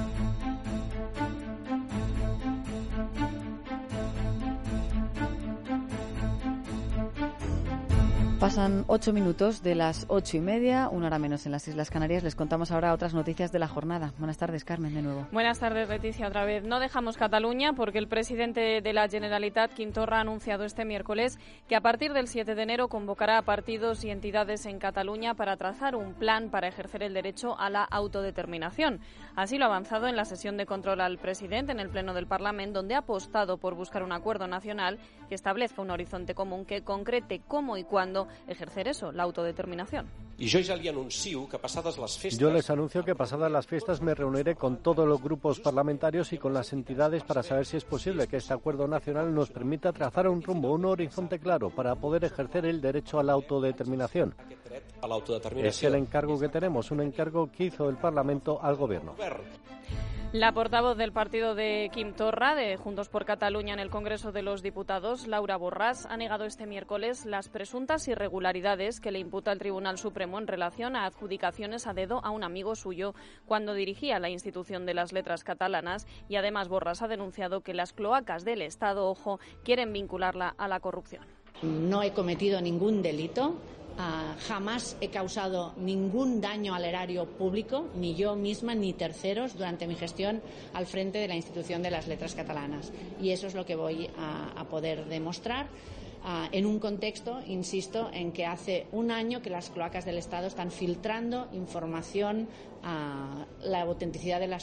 Pasan 8 minutos de las 8:30, 1 hora menos en las Islas Canarias. Les contamos ahora otras noticias de la jornada. Buenas tardes, Carmen, de nuevo. Buenas tardes, Leticia, otra vez. No dejamos Cataluña porque el presidente de la Generalitat, Quim Torra, ha anunciado este miércoles que a partir del 7 de enero convocará a partidos y entidades en Cataluña para trazar un plan para ejercer el derecho a la autodeterminación. Así lo ha avanzado en la sesión de control al presidente en el Pleno del Parlamento, donde ha apostado por buscar un acuerdo nacional que establezca un horizonte común que concrete cómo y cuándo ejercer eso, la autodeterminación. Yo les anuncio que pasadas las fiestas me reuniré con todos los grupos parlamentarios y con las entidades para saber si es posible que este acuerdo nacional nos permita trazar un rumbo, un horizonte claro para poder ejercer el derecho a la autodeterminación. Es el encargo que tenemos, un encargo que hizo el Parlamento al Gobierno. La portavoz del partido de Quim Torra, de Juntos por Cataluña en el Congreso de los Diputados, Laura Borràs, ha negado este miércoles las presuntas irregularidades que le imputa el Tribunal Supremo en relación a adjudicaciones a dedo a un amigo suyo cuando dirigía la institución de las letras catalanas, y además Borràs ha denunciado que las cloacas del Estado, ojo, quieren vincularla a la corrupción. No he cometido ningún delito. Jamás he causado ningún daño al erario público, ni yo misma ni terceros, durante mi gestión al frente de la institución de las letras catalanas. Y eso es lo que voy a poder demostrar en un contexto, insisto, en que hace un año que las cloacas del Estado están filtrando información, la autenticidad de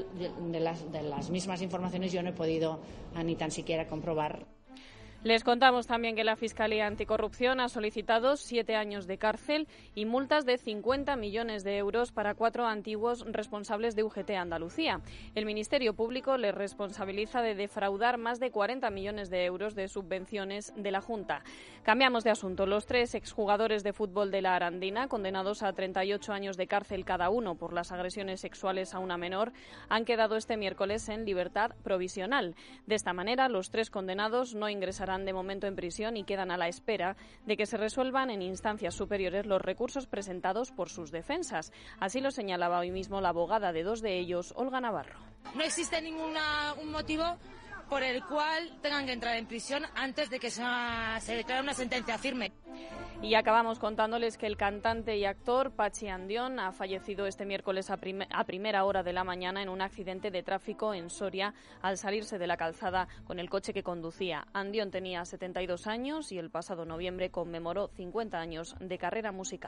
las mismas informaciones yo no he podido ni tan siquiera comprobar. Les contamos también que la Fiscalía Anticorrupción ha solicitado 7 años de cárcel y multas de 50 millones de euros para 4 antiguos responsables de UGT Andalucía. El Ministerio Público les responsabiliza de defraudar más de 40 millones de euros de subvenciones de la Junta. Cambiamos de asunto. Los 3 exjugadores de fútbol de la Arandina, condenados a 38 años de cárcel cada uno por las agresiones sexuales a una menor, han quedado este miércoles en libertad provisional. De esta manera, los 3 condenados no ingresarán de momento en prisión y quedan a la espera de que se resuelvan en instancias superiores los recursos presentados por sus defensas. Así lo señalaba hoy mismo la abogada de 2 de ellos, Olga Navarro. No existe ningún motivo por el cual tengan que entrar en prisión antes de que se declare una sentencia firme. Y acabamos contándoles que el cantante y actor Patxi Andión ha fallecido este miércoles a primera hora de la mañana en un accidente de tráfico en Soria al salirse de la calzada con el coche que conducía. Andión tenía 72 años y el pasado noviembre conmemoró 50 años de carrera musical.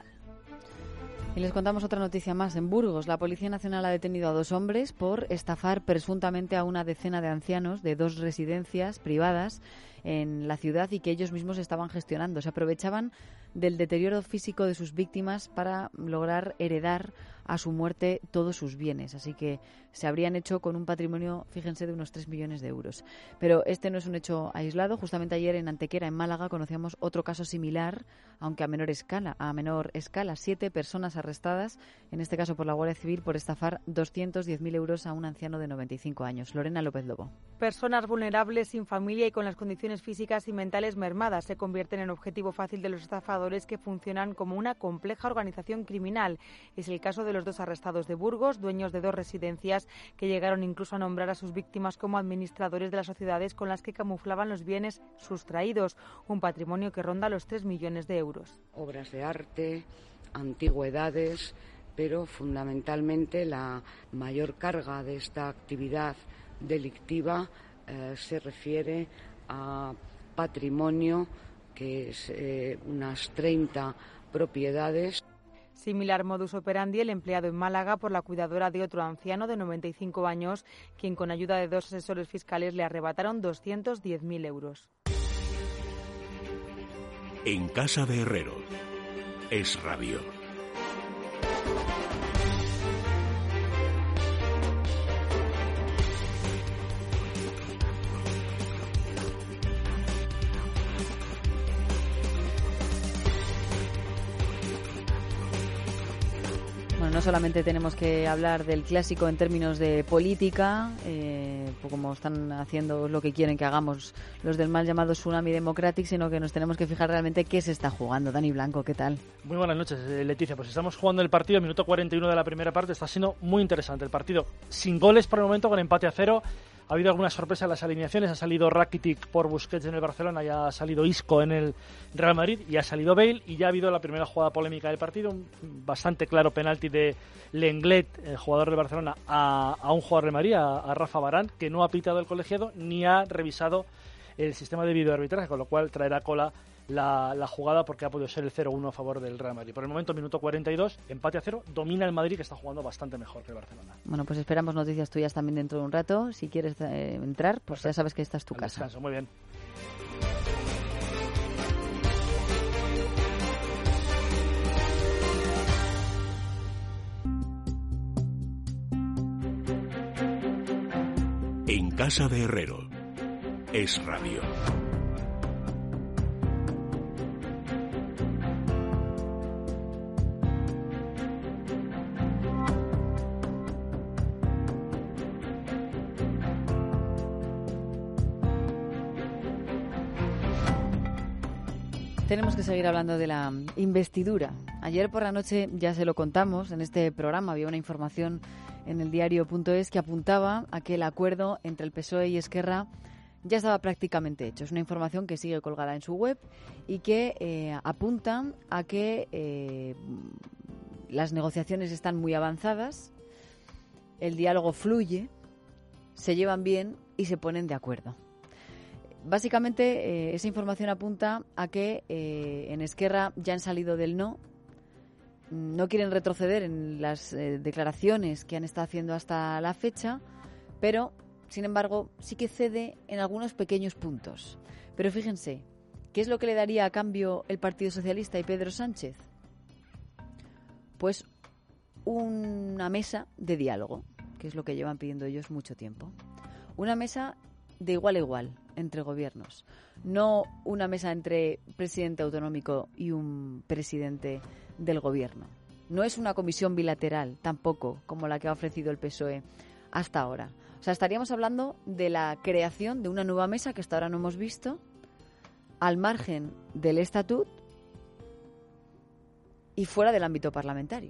Y les contamos otra noticia más. En Burgos, la Policía Nacional ha detenido a 2 hombres por estafar presuntamente a una decena de ancianos de 2 residencias privadas en la ciudad y que ellos mismos estaban gestionando. Se aprovechaban del deterioro físico de sus víctimas para lograr heredar a su muerte todos sus bienes. Así que se habrían hecho con un patrimonio, fíjense, de unos 3 millones de euros. Pero este no es un hecho aislado. Justamente ayer en Antequera, en Málaga, conocíamos otro caso similar, aunque a menor escala. 7 personas arrestadas, en este caso por la Guardia Civil, por estafar 210.000 euros a un anciano de 95 años. Lorena López Lobo. Personas vulnerables, sin familia y con las condiciones físicas y mentales mermadas se convierten en objetivo fácil de los estafadores, que funcionan como una compleja organización criminal. Es el caso de los 2 arrestados de Burgos, dueños de 2 residencias, que llegaron incluso a nombrar a sus víctimas como administradores de las sociedades con las que camuflaban los bienes sustraídos, un patrimonio que ronda los 3 millones de euros. Obras de arte, antigüedades, pero fundamentalmente la mayor carga de esta actividad delictiva se refiere a patrimonio, que es unas 30 propiedades. Similar modus operandi el empleado en Málaga por la cuidadora de otro anciano de 95 años, quien con ayuda de 2 asesores fiscales le arrebataron 210.000 euros. En casa de Herrero, Es Radio. No solamente tenemos que hablar del clásico en términos de política, como están haciendo lo que quieren que hagamos los del mal llamado Tsunami Democratic, sino que nos tenemos que fijar realmente qué se está jugando. Dani Blanco, ¿qué tal? Muy buenas noches, Leticia. Pues estamos jugando el partido, minuto 41 de la primera parte. Está siendo muy interesante el partido. Sin goles por el momento, con empate a 0. Ha habido alguna sorpresa en las alineaciones. Ha salido Rakitic por Busquets en el Barcelona, ya ha salido Isco en el Real Madrid y ha salido Bale, y ya ha habido la primera jugada polémica del partido, un bastante claro penalti de Lenglet, el jugador del Barcelona, a un jugador de Madrid, a Rafa Varane, que no ha pitado el colegiado ni ha revisado el sistema de videoarbitraje, con lo cual traerá cola la jugada, porque ha podido ser el 0-1 a favor del Real Madrid. Por el momento, minuto 42, empate a 0, domina el Madrid, que está jugando bastante mejor que el Barcelona. Bueno, pues esperamos noticias tuyas también dentro de un rato. Si quieres entrar, pues perfecto. Ya sabes que esta es tu casa. Descanso, muy bien. En casa de Herrero, Es Radio. Tenemos que seguir hablando de la investidura. Ayer por la noche ya se lo contamos en este programa. Había una información en el diario.es que apuntaba a que el acuerdo entre el PSOE y Esquerra ya estaba prácticamente hecho. Es una información que sigue colgada en su web y que apunta a que las negociaciones están muy avanzadas, el diálogo fluye, se llevan bien y se ponen de acuerdo. Básicamente, esa información apunta a que en Esquerra ya han salido del no quieren retroceder en las declaraciones que han estado haciendo hasta la fecha, pero, sin embargo, sí que cede en algunos pequeños puntos. Pero fíjense, ¿qué es lo que le daría a cambio el Partido Socialista y Pedro Sánchez? Pues una mesa de diálogo, que es lo que llevan pidiendo ellos mucho tiempo. Una mesa de igual a igual entre gobiernos, no una mesa entre presidente autonómico y un presidente del gobierno. No es una comisión bilateral tampoco, como la que ha ofrecido el PSOE hasta ahora. O sea, estaríamos hablando de la creación de una nueva mesa que hasta ahora no hemos visto, al margen del estatut y fuera del ámbito parlamentario.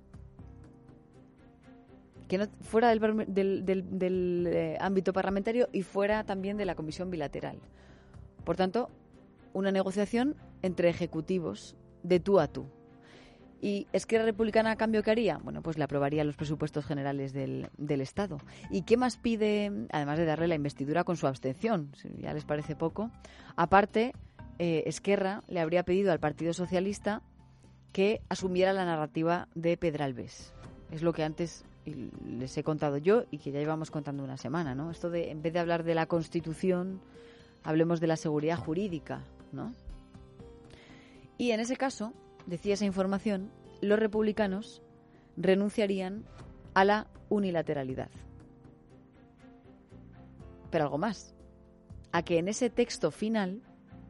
Que no, fuera del ámbito parlamentario y fuera también de la comisión bilateral. Por tanto, una negociación entre ejecutivos de tú a tú. ¿Y Esquerra Republicana a cambio qué haría? Bueno, pues le aprobaría los presupuestos generales del Estado. ¿Y qué más pide, además de darle la investidura con su abstención? Si ya les parece poco. Aparte, Esquerra le habría pedido al Partido Socialista que asumiera la narrativa de Pedralbes. Es lo que antes les he contado yo y que ya llevamos contando una semana, ¿no? Esto de, en vez de hablar de la Constitución, hablemos de la seguridad jurídica, ¿no? Y en ese caso, decía esa información, los republicanos renunciarían a la unilateralidad. Pero algo más, a que en ese texto final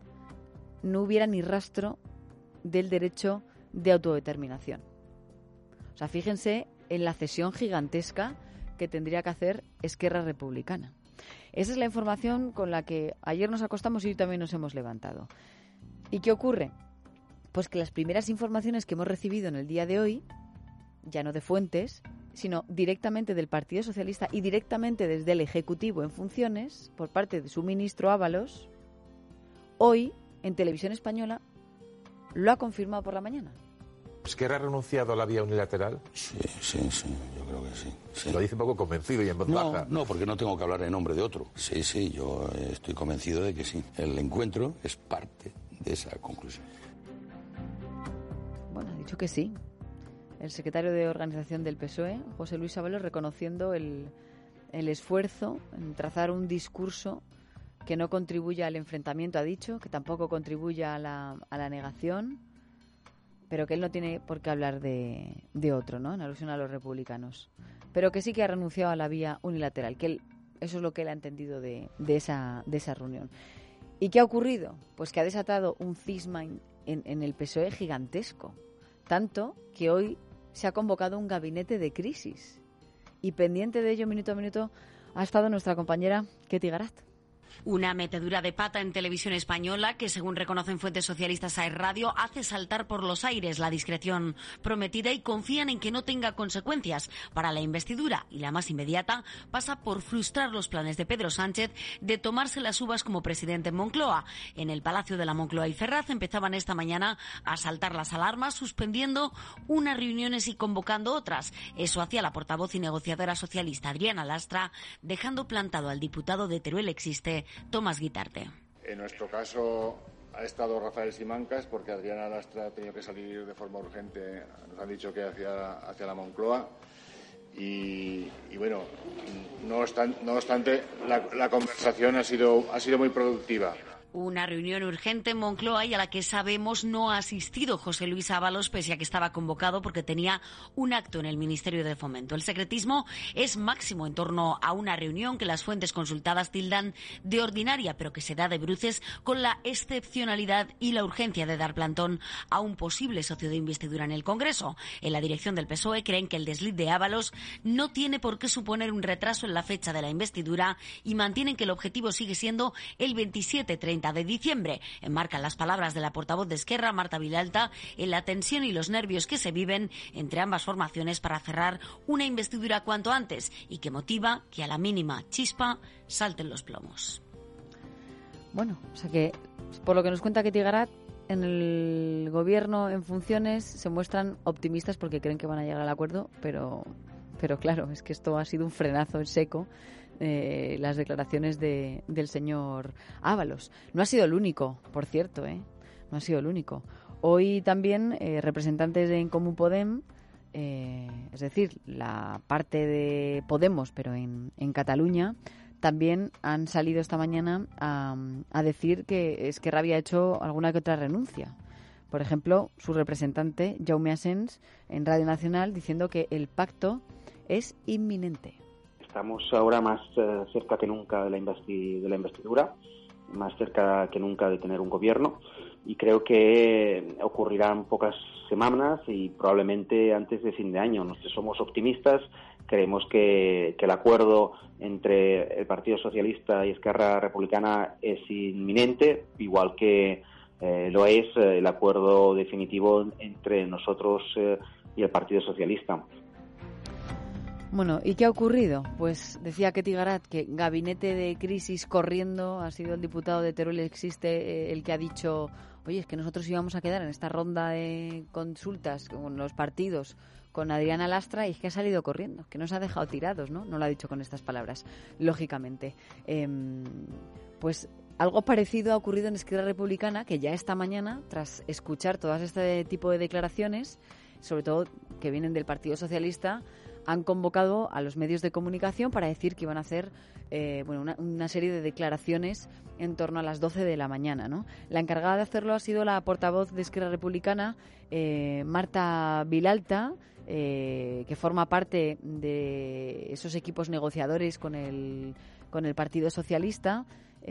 no hubiera ni rastro del derecho de autodeterminación. O sea, fíjense en la cesión gigantesca que tendría que hacer Esquerra Republicana. Esa es la información con la que ayer nos acostamos y hoy también nos hemos levantado. ¿Y qué ocurre? Pues que las primeras informaciones que hemos recibido en el día de hoy, ya no de fuentes, sino directamente del Partido Socialista y directamente desde el Ejecutivo en funciones, por parte de su ministro Ábalos, hoy, en Televisión Española, lo ha confirmado por la mañana. ¿Esquerra ha renunciado a la vía unilateral? Sí, yo creo que sí. Lo dice un poco convencido y en voz baja. No, porque no tengo que hablar en nombre de otro. Sí, yo estoy convencido de que sí. El encuentro es parte de esa conclusión. Bueno, ha dicho que sí. El secretario de Organización del PSOE, José Luis Ábalos, reconociendo el esfuerzo en trazar un discurso que no contribuya al enfrentamiento, ha dicho, que tampoco contribuya a la negación, pero que él no tiene por qué hablar de otro, ¿no? En alusión a los republicanos. Pero que sí que ha renunciado a la vía unilateral, que eso es lo que él ha entendido de esa reunión. ¿Y qué ha ocurrido? Pues que ha desatado un cisma en el PSOE gigantesco. Tanto que hoy se ha convocado un gabinete de crisis. Y pendiente de ello, minuto a minuto, ha estado nuestra compañera Ketty Garat. Una metedura de pata en Televisión Española que, según reconocen fuentes socialistas a Radio, hace saltar por los aires la discreción prometida y confían en que no tenga consecuencias para la investidura. Y la más inmediata pasa por frustrar los planes de Pedro Sánchez de tomarse las uvas como presidente en Moncloa. En el Palacio de la Moncloa y Ferraz empezaban esta mañana a saltar las alarmas, suspendiendo unas reuniones y convocando otras. Eso hacía la portavoz y negociadora socialista Adriana Lastra, dejando plantado al diputado de Teruel Existe, Tomás Guitarte. En nuestro caso ha estado Rafael Simancas porque Adriana Lastra ha tenido que salir de forma urgente, nos han dicho que hacia la Moncloa y bueno, no obstante la conversación ha sido muy productiva. Una reunión urgente en Moncloa y a la que sabemos no ha asistido José Luis Ábalos, pese a que estaba convocado porque tenía un acto en el Ministerio de Fomento. El secretismo es máximo en torno a una reunión que las fuentes consultadas tildan de ordinaria, pero que se da de bruces con la excepcionalidad y la urgencia de dar plantón a un posible socio de investidura en el Congreso. En la dirección del PSOE creen que el desliz de Ábalos no tiene por qué suponer un retraso en la fecha de la investidura y mantienen que el objetivo sigue siendo el 27-30 30 de diciembre. Enmarcan las palabras de la portavoz de Esquerra, Marta Vilalta, en la tensión y los nervios que se viven entre ambas formaciones para cerrar una investidura cuanto antes y que motiva que a la mínima chispa salten los plomos. Bueno, o sea que, por lo que nos cuenta Ketty Garat, en el gobierno en funciones se muestran optimistas porque creen que van a llegar al acuerdo, pero claro, es que esto ha sido un frenazo en seco, las declaraciones del señor Ábalos. No ha sido el único, por cierto, no ha sido el único. Hoy también representantes de En Comú Podem, es decir, la parte de Podemos, pero en Cataluña, también han salido esta mañana a decir que Esquerra había hecho alguna que otra renuncia. Por ejemplo, su representante, Jaume Asens, en Radio Nacional, diciendo que el pacto es inminente. Estamos ahora más cerca que nunca de la investidura, más cerca que nunca de tener un gobierno, y creo que ocurrirán pocas semanas y probablemente antes de fin de año. Nosotros somos optimistas, creemos que el acuerdo entre el Partido Socialista y Esquerra Republicana es inminente, igual que lo es el acuerdo definitivo entre nosotros y el Partido Socialista. Bueno, ¿y qué ha ocurrido? Pues decía Ketty Garat que gabinete de crisis corriendo. Ha sido el diputado de Teruel Existe el que ha dicho: oye, es que nosotros íbamos a quedar en esta ronda de consultas con los partidos con Adriana Lastra y es que ha salido corriendo, que nos ha dejado tirados, ¿no? No lo ha dicho con estas palabras, lógicamente. Pues algo parecido ha ocurrido en Esquerra Republicana, que ya esta mañana, tras escuchar todas este tipo de declaraciones, sobre todo que vienen del Partido Socialista, han convocado a los medios de comunicación para decir que iban a hacer una serie de declaraciones en torno a las 12 de la mañana, ¿no? La encargada de hacerlo ha sido la portavoz de Esquerra Republicana, Marta Vilalta, que forma parte de esos equipos negociadores con el Partido Socialista,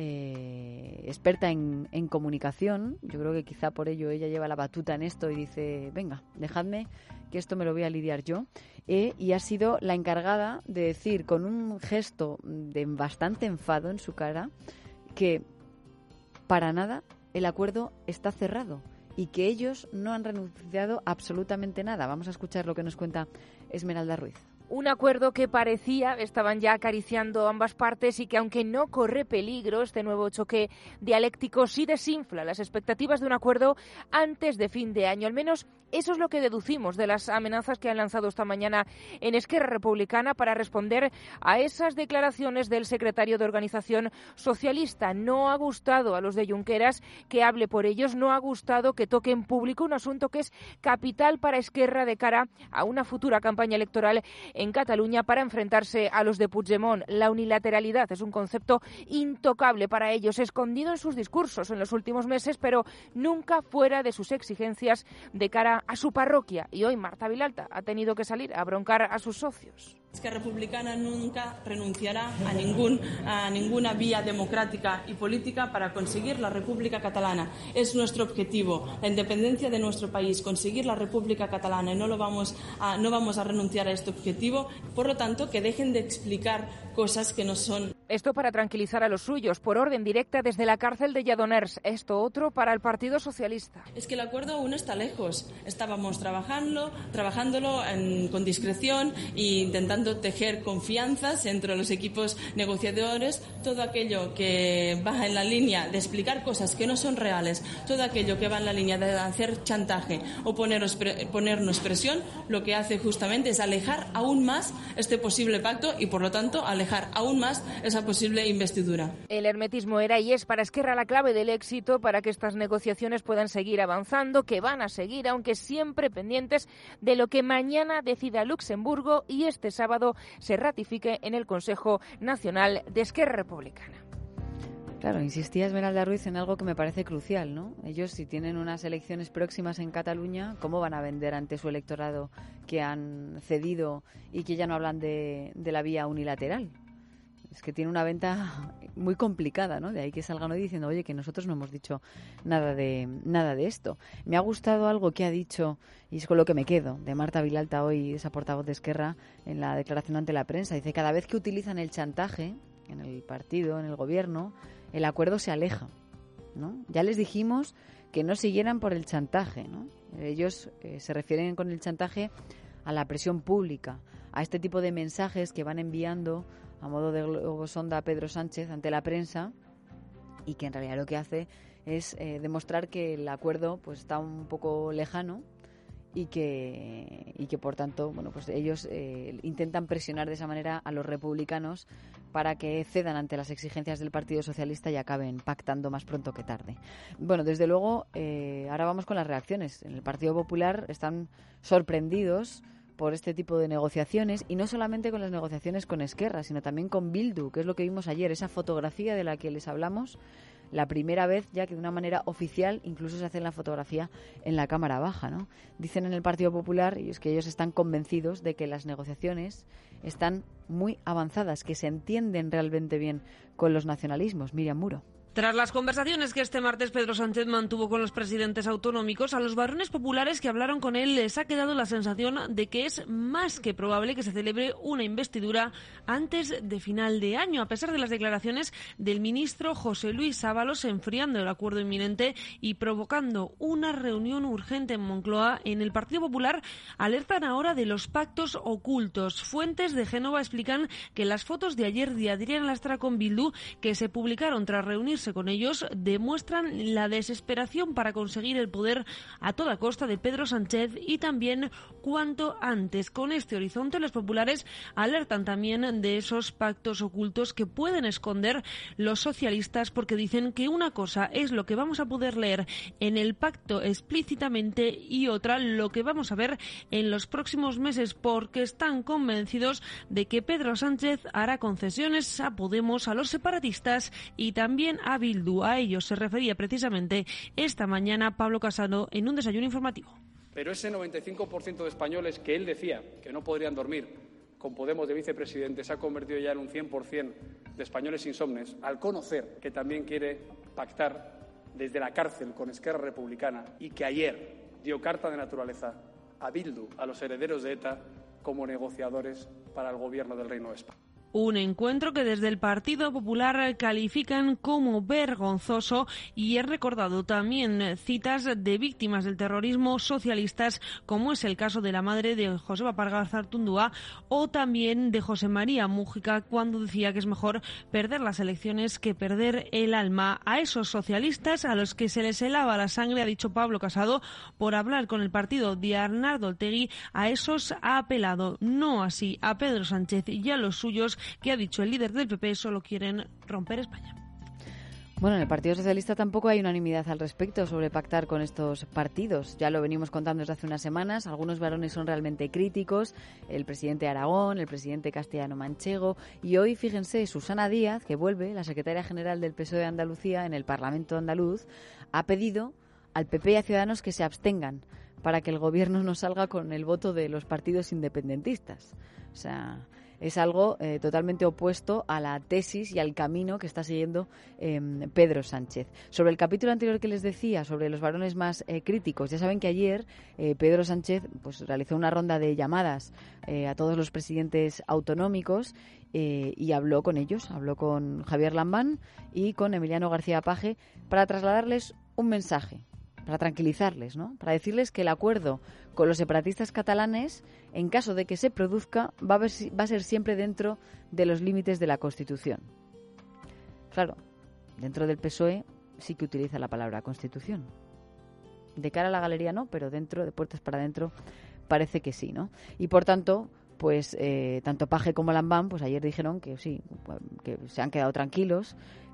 experta en comunicación. Yo creo que quizá por ello ella lleva la batuta en esto y dice: venga, dejadme que esto me lo voy a lidiar yo. Y ha sido la encargada de decir, con un gesto de bastante enfado en su cara, que para nada el acuerdo está cerrado y que ellos no han renunciado a absolutamente nada. Vamos a escuchar lo que nos cuenta Esmeralda Ruiz. Un acuerdo que parecía estaban ya acariciando ambas partes y que, aunque no corre peligro, este nuevo choque dialéctico sí desinfla las expectativas de un acuerdo antes de fin de año. Al menos eso es lo que deducimos de las amenazas que han lanzado esta mañana en Esquerra Republicana para responder a esas declaraciones del secretario de Organización Socialista. No ha gustado a los de Junqueras que hable por ellos, no ha gustado que toque en público un asunto que es capital para Esquerra de cara a una futura campaña electoral en Cataluña para enfrentarse a los de Puigdemont. La unilateralidad es un concepto intocable para ellos, escondido en sus discursos en los últimos meses, pero nunca fuera de sus exigencias de cara a su parroquia. Y hoy Marta Vilalta ha tenido que salir a broncar a sus socios. Esquerra Republicana nunca renunciará a ninguna vía democrática y política para conseguir la República Catalana. Es nuestro objetivo, la independencia de nuestro país, conseguir la República Catalana, y no vamos a renunciar a este objetivo. Por lo tanto, que dejen de explicar cosas que no son. Esto para tranquilizar a los suyos, por orden directa desde la cárcel de Lledoners. Esto otro para el Partido Socialista. Es que el acuerdo aún está lejos. Estábamos trabajándolo con discreción e intentando tejer confianzas entre los equipos negociadores. Todo aquello que va en la línea de explicar cosas que no son reales, todo aquello que va en la línea de hacer chantaje o ponernos presión, lo que hace justamente es alejar aún más este posible pacto y, por lo tanto, alejar aún más esa posible investidura. El hermetismo era y es para Esquerra la clave del éxito para que estas negociaciones puedan seguir avanzando, que van a seguir, aunque siempre pendientes de lo que mañana decida Luxemburgo y este sábado se ratifique en el Consejo Nacional de Esquerra Republicana. Claro, insistía Esmeralda Ruiz en algo que me parece crucial, ¿no? Ellos, si tienen unas elecciones próximas en Cataluña, ¿cómo van a vender ante su electorado que han cedido y que ya no hablan de la vía unilateral? Es que tiene una venta muy complicada, ¿no? De ahí que salgan hoy diciendo, oye, que nosotros no hemos dicho nada de esto. Me ha gustado algo que ha dicho, y es con lo que me quedo, de Marta Vilalta hoy, esa portavoz de Esquerra, en la declaración ante la prensa. Dice, cada vez que utilizan el chantaje en el partido, en el gobierno, el acuerdo se aleja. ¿no? Ya les dijimos que no siguieran por el chantaje, ¿no? Ellos se refieren con el chantaje a la presión pública, a este tipo de mensajes que van enviando a modo de globosonda a Pedro Sánchez ante la prensa, y que en realidad lo que hace es demostrar que el acuerdo pues está un poco lejano y que por tanto, bueno, pues ellos intentan presionar de esa manera a los republicanos para que cedan ante las exigencias del Partido Socialista y acaben pactando más pronto que tarde. Bueno, desde luego, ahora vamos con las reacciones. En el Partido Popular están sorprendidos por este tipo de negociaciones, y no solamente con las negociaciones con Esquerra, sino también con Bildu, que es lo que vimos ayer, esa fotografía de la que les hablamos, la primera vez ya que de una manera oficial incluso se hace la fotografía en la Cámara Baja, ¿no? Dicen en el Partido Popular, y es que ellos están convencidos de que las negociaciones están muy avanzadas, que se entienden realmente bien con los nacionalismos. Miriam Muro. Tras las conversaciones que este martes Pedro Sánchez mantuvo con los presidentes autonómicos, a los varones populares que hablaron con él les ha quedado la sensación de que es más que probable que se celebre una investidura antes de final de año, a pesar de las declaraciones del ministro José Luis Ábalos enfriando el acuerdo inminente y provocando una reunión urgente en Moncloa. En el Partido Popular alertan ahora de los pactos ocultos. Fuentes de Génova explican que las fotos de ayer de Adrián Lastra con Bildu, que se publicaron tras reunirse con ellos, demuestran la desesperación para conseguir el poder a toda costa de Pedro Sánchez, y también cuanto antes. Con este horizonte, los populares alertan también de esos pactos ocultos que pueden esconder los socialistas, porque dicen que una cosa es lo que vamos a poder leer en el pacto explícitamente y otra lo que vamos a ver en los próximos meses, porque están convencidos de que Pedro Sánchez hará concesiones a Podemos, a los separatistas y también a Bildu. A ellos se refería precisamente esta mañana Pablo Casado en un desayuno informativo. Pero ese 95% de españoles que él decía que no podrían dormir con Podemos de vicepresidente se ha convertido ya en un 100% de españoles insomnes al conocer que también quiere pactar desde la cárcel con Esquerra Republicana, y que ayer dio carta de naturaleza a Bildu, a los herederos de ETA, como negociadores para el gobierno del Reino de España. Un encuentro que desde el Partido Popular califican como vergonzoso, y he recordado también citas de víctimas del terrorismo socialistas, como es el caso de la madre de Joseba Parga Zartundúa o también de José María Mújica, cuando decía que es mejor perder las elecciones que perder el alma. A esos socialistas a los que se les helaba la sangre, ha dicho Pablo Casado, por hablar con el partido de Arnaldo Otegi, a esos ha apelado, no así a Pedro Sánchez y a los suyos, que ha dicho el líder del PP solo quieren romper España. Bueno, en el Partido Socialista tampoco hay unanimidad al respecto sobre pactar con estos partidos. Ya lo venimos contando desde hace unas semanas. Algunos varones son realmente críticos, el presidente Aragón, el presidente castellano-manchego, y hoy, fíjense, Susana Díaz, que vuelve, la secretaria general del PSOE de Andalucía en el Parlamento andaluz, ha pedido al PP y a Ciudadanos que se abstengan para que el gobierno no salga con el voto de los partidos independentistas. O sea, es algo totalmente opuesto a la tesis y al camino que está siguiendo Pedro Sánchez. Sobre el capítulo anterior que les decía, sobre los varones más críticos, ya saben que ayer Pedro Sánchez pues realizó una ronda de llamadas a todos los presidentes autonómicos y habló con ellos, habló con Javier Lambán y con Emiliano García Paje para trasladarles un mensaje, para tranquilizarles, ¿no? Para decirles que el acuerdo con los separatistas catalanes, en caso de que se produzca, va a ser siempre dentro de los límites de la Constitución. Claro, dentro del PSOE sí que utiliza la palabra Constitución. De cara a la galería no, pero dentro, de puertas para adentro, parece que sí, ¿no? Y por tanto, pues tanto Paje como Lambán, pues ayer dijeron que sí, que se han quedado tranquilos,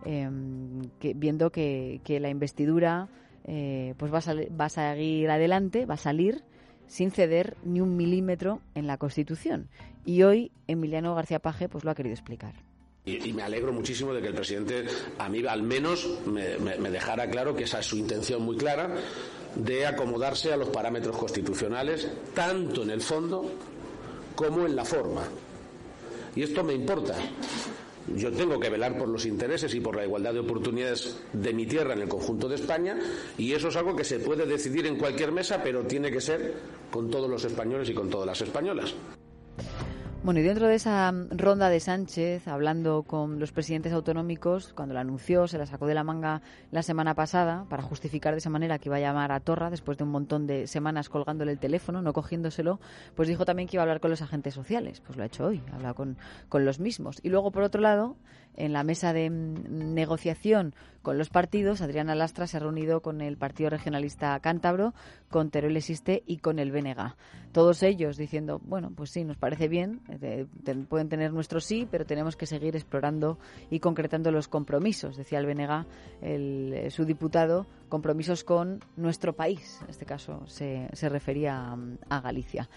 viendo que la investidura pues va a seguir adelante, va a salir sin ceder ni un milímetro en la Constitución. Y hoy Emiliano García Paje pues lo ha querido explicar. Y me alegro muchísimo de que el presidente, a mí al menos, me dejara claro que esa es su intención muy clara, de acomodarse a los parámetros constitucionales, tanto en el fondo como en la forma. Y esto me importa. Yo tengo que velar por los intereses y por la igualdad de oportunidades de mi tierra en el conjunto de España, y eso es algo que se puede decidir en cualquier mesa, pero tiene que ser con todos los españoles y con todas las españolas. Bueno, y dentro de esa ronda de Sánchez, hablando con los presidentes autonómicos, cuando la anunció, se la sacó de la manga la semana pasada para justificar de esa manera que iba a llamar a Torra después de un montón de semanas colgándole el teléfono, no cogiéndoselo, pues dijo también que iba a hablar con los agentes sociales. Pues lo ha hecho hoy, ha hablado con los mismos. Y luego, por otro lado, en la mesa de negociación con los partidos, Adriana Lastra se ha reunido con el Partido Regionalista Cántabro, con Teruel Existe y con el BNG. Todos ellos diciendo, bueno, pues sí, nos parece bien, pueden tener nuestro sí, pero tenemos que seguir explorando y concretando los compromisos, decía el BNG, su diputado, compromisos con nuestro país. En este caso se refería a Galicia.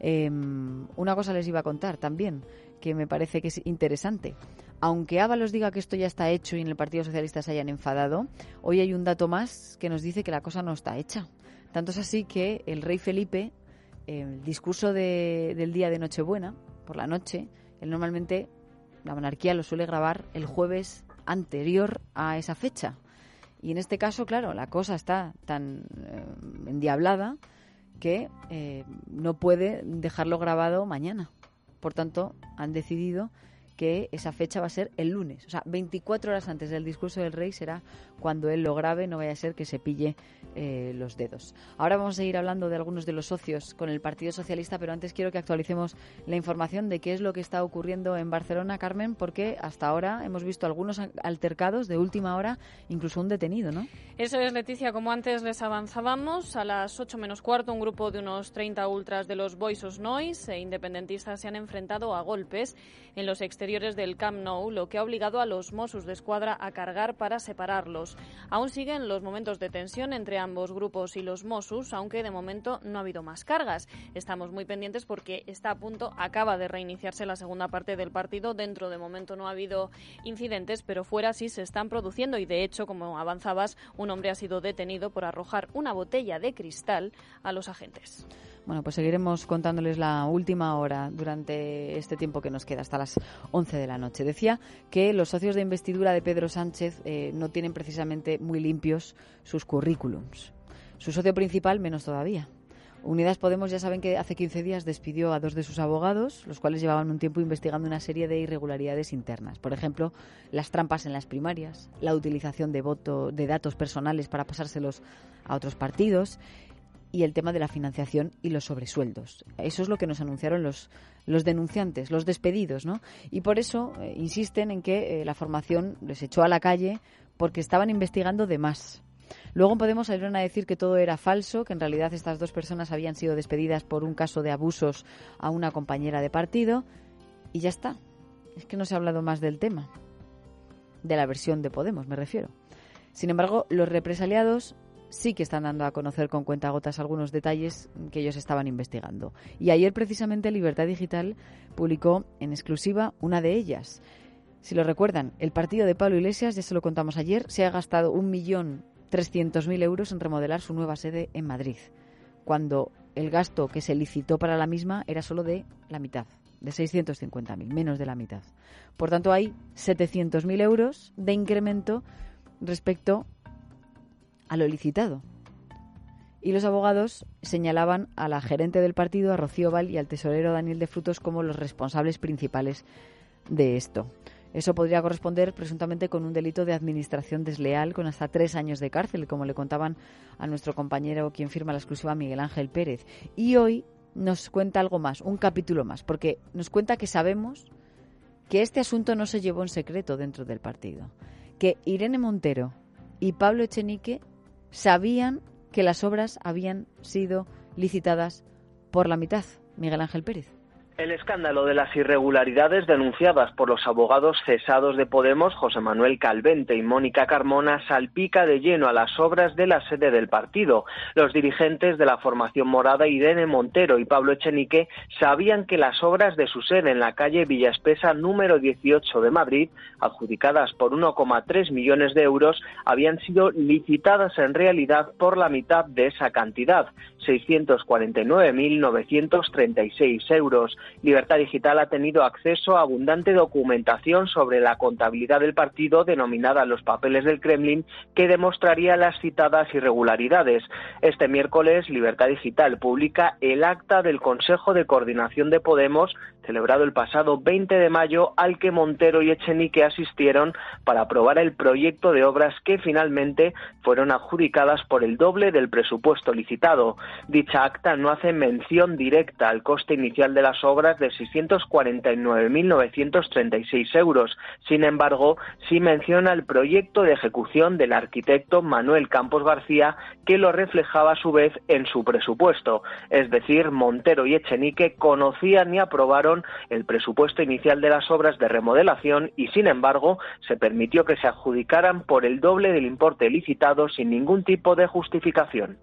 Una cosa les iba a contar también, que me parece que es interesante. Aunque Ábalos diga que esto ya está hecho y en el Partido Socialista se hayan enfadado, hoy hay un dato más que nos dice que la cosa no está hecha. Tanto es así que el rey Felipe, el discurso del día de Nochebuena, por la noche, él normalmente, la monarquía lo suele grabar el jueves anterior a esa fecha. Y en este caso, claro, la cosa está tan endiablada que no puede dejarlo grabado mañana. Por tanto, han decidido que esa fecha va a ser el lunes. O sea, 24 horas antes del discurso del rey será cuando él lo grabe, no vaya a ser que se pille los dedos. Ahora vamos a seguir hablando de algunos de los socios con el Partido Socialista, pero antes quiero que actualicemos la información de qué es lo que está ocurriendo en Barcelona, Carmen, porque hasta ahora hemos visto algunos altercados de última hora, incluso un detenido, ¿no? Eso es, Leticia, como antes les avanzábamos, a las 8 menos cuarto un grupo de unos 30 ultras de los Boys of Noise e independentistas se han enfrentado a golpes en los exteriores del Camp Nou, lo que ha obligado a los Mossos de Escuadra a cargar para separarlos. Aún siguen los momentos de tensión entre ambos grupos y los Mossos, aunque de momento no ha habido más cargas. Estamos muy pendientes porque está a punto, acaba de reiniciarse la segunda parte del partido. Dentro de momento no ha habido incidentes, pero fuera sí se están produciendo y de hecho, como avanzabas, un hombre ha sido detenido por arrojar una botella de cristal a los agentes. Bueno, pues seguiremos contándoles la última hora durante este tiempo que nos queda, hasta las 11 de la noche. Decía que los socios de investidura de Pedro Sánchez no tienen precisamente muy limpios sus currículums. Su socio principal, menos todavía. Unidas Podemos, ya saben que hace 15 días despidió a 2 de sus abogados, los cuales llevaban un tiempo investigando una serie de irregularidades internas. Por ejemplo, las trampas en las primarias, la utilización de datos personales para pasárselos a otros partidos y el tema de la financiación y los sobresueldos. Eso es lo que nos anunciaron los denunciantes, los despedidos, ¿no? Y por eso insisten en que la formación les echó a la calle porque estaban investigando de más. Luego Podemos salieron a decir que todo era falso, que en realidad estas 2 personas habían sido despedidas por un caso de abusos a una compañera de partido y ya está. Es que no se ha hablado más del tema, de la versión de Podemos, me refiero. Sin embargo, los represaliados sí que están dando a conocer con cuentagotas algunos detalles que ellos estaban investigando. Y ayer, precisamente, Libertad Digital publicó en exclusiva una de ellas. Si lo recuerdan, el partido de Pablo Iglesias, ya se lo contamos ayer, se ha gastado 1.300.000 euros en remodelar su nueva sede en Madrid, cuando el gasto que se licitó para la misma era solo de la mitad, de 650.000, menos de la mitad. Por tanto, hay 700.000 euros de incremento respecto a lo licitado. Y los abogados señalaban a la gerente del partido, a Rocío Val, y al tesorero Daniel de Frutos como los responsables principales de esto. Eso podría corresponder presuntamente con un delito de administración desleal con hasta 3 años de cárcel, como le contaban a nuestro compañero, quien firma la exclusiva, Miguel Ángel Pérez. Y hoy nos cuenta algo más, un capítulo más, porque nos cuenta que sabemos que este asunto no se llevó en secreto dentro del partido, que Irene Montero y Pablo Echenique sabían que las obras habían sido licitadas por la mitad. Miguel Ángel Pérez. El escándalo de las irregularidades denunciadas por los abogados cesados de Podemos, José Manuel Calvente y Mónica Carmona, salpica de lleno a las obras de la sede del partido. Los dirigentes de la formación morada, Irene Montero y Pablo Echenique, sabían que las obras de su sede en la calle Villaespesa número 18 de Madrid, adjudicadas por 1,3 millones de euros, habían sido licitadas en realidad por la mitad de esa cantidad, 649.936 euros. Libertad Digital ha tenido acceso a abundante documentación sobre la contabilidad del partido, denominada Los Papeles del Kremlin, que demostraría las citadas irregularidades. Este miércoles, Libertad Digital publica el acta del Consejo de Coordinación de Podemos, celebrado el pasado 20 de mayo, al que Montero y Echenique asistieron para aprobar el proyecto de obras que finalmente fueron adjudicadas por el doble del presupuesto licitado. Dicha acta no hace mención directa al coste inicial de las obras de 649.936 euros. Sin embargo, sí menciona el proyecto de ejecución del arquitecto Manuel Campos García, que lo reflejaba a su vez en su presupuesto. Es decir, Montero y Echenique conocían y aprobaron el presupuesto inicial de las obras de remodelación y, sin embargo, se permitió que se adjudicaran por el doble del importe licitado sin ningún tipo de justificación.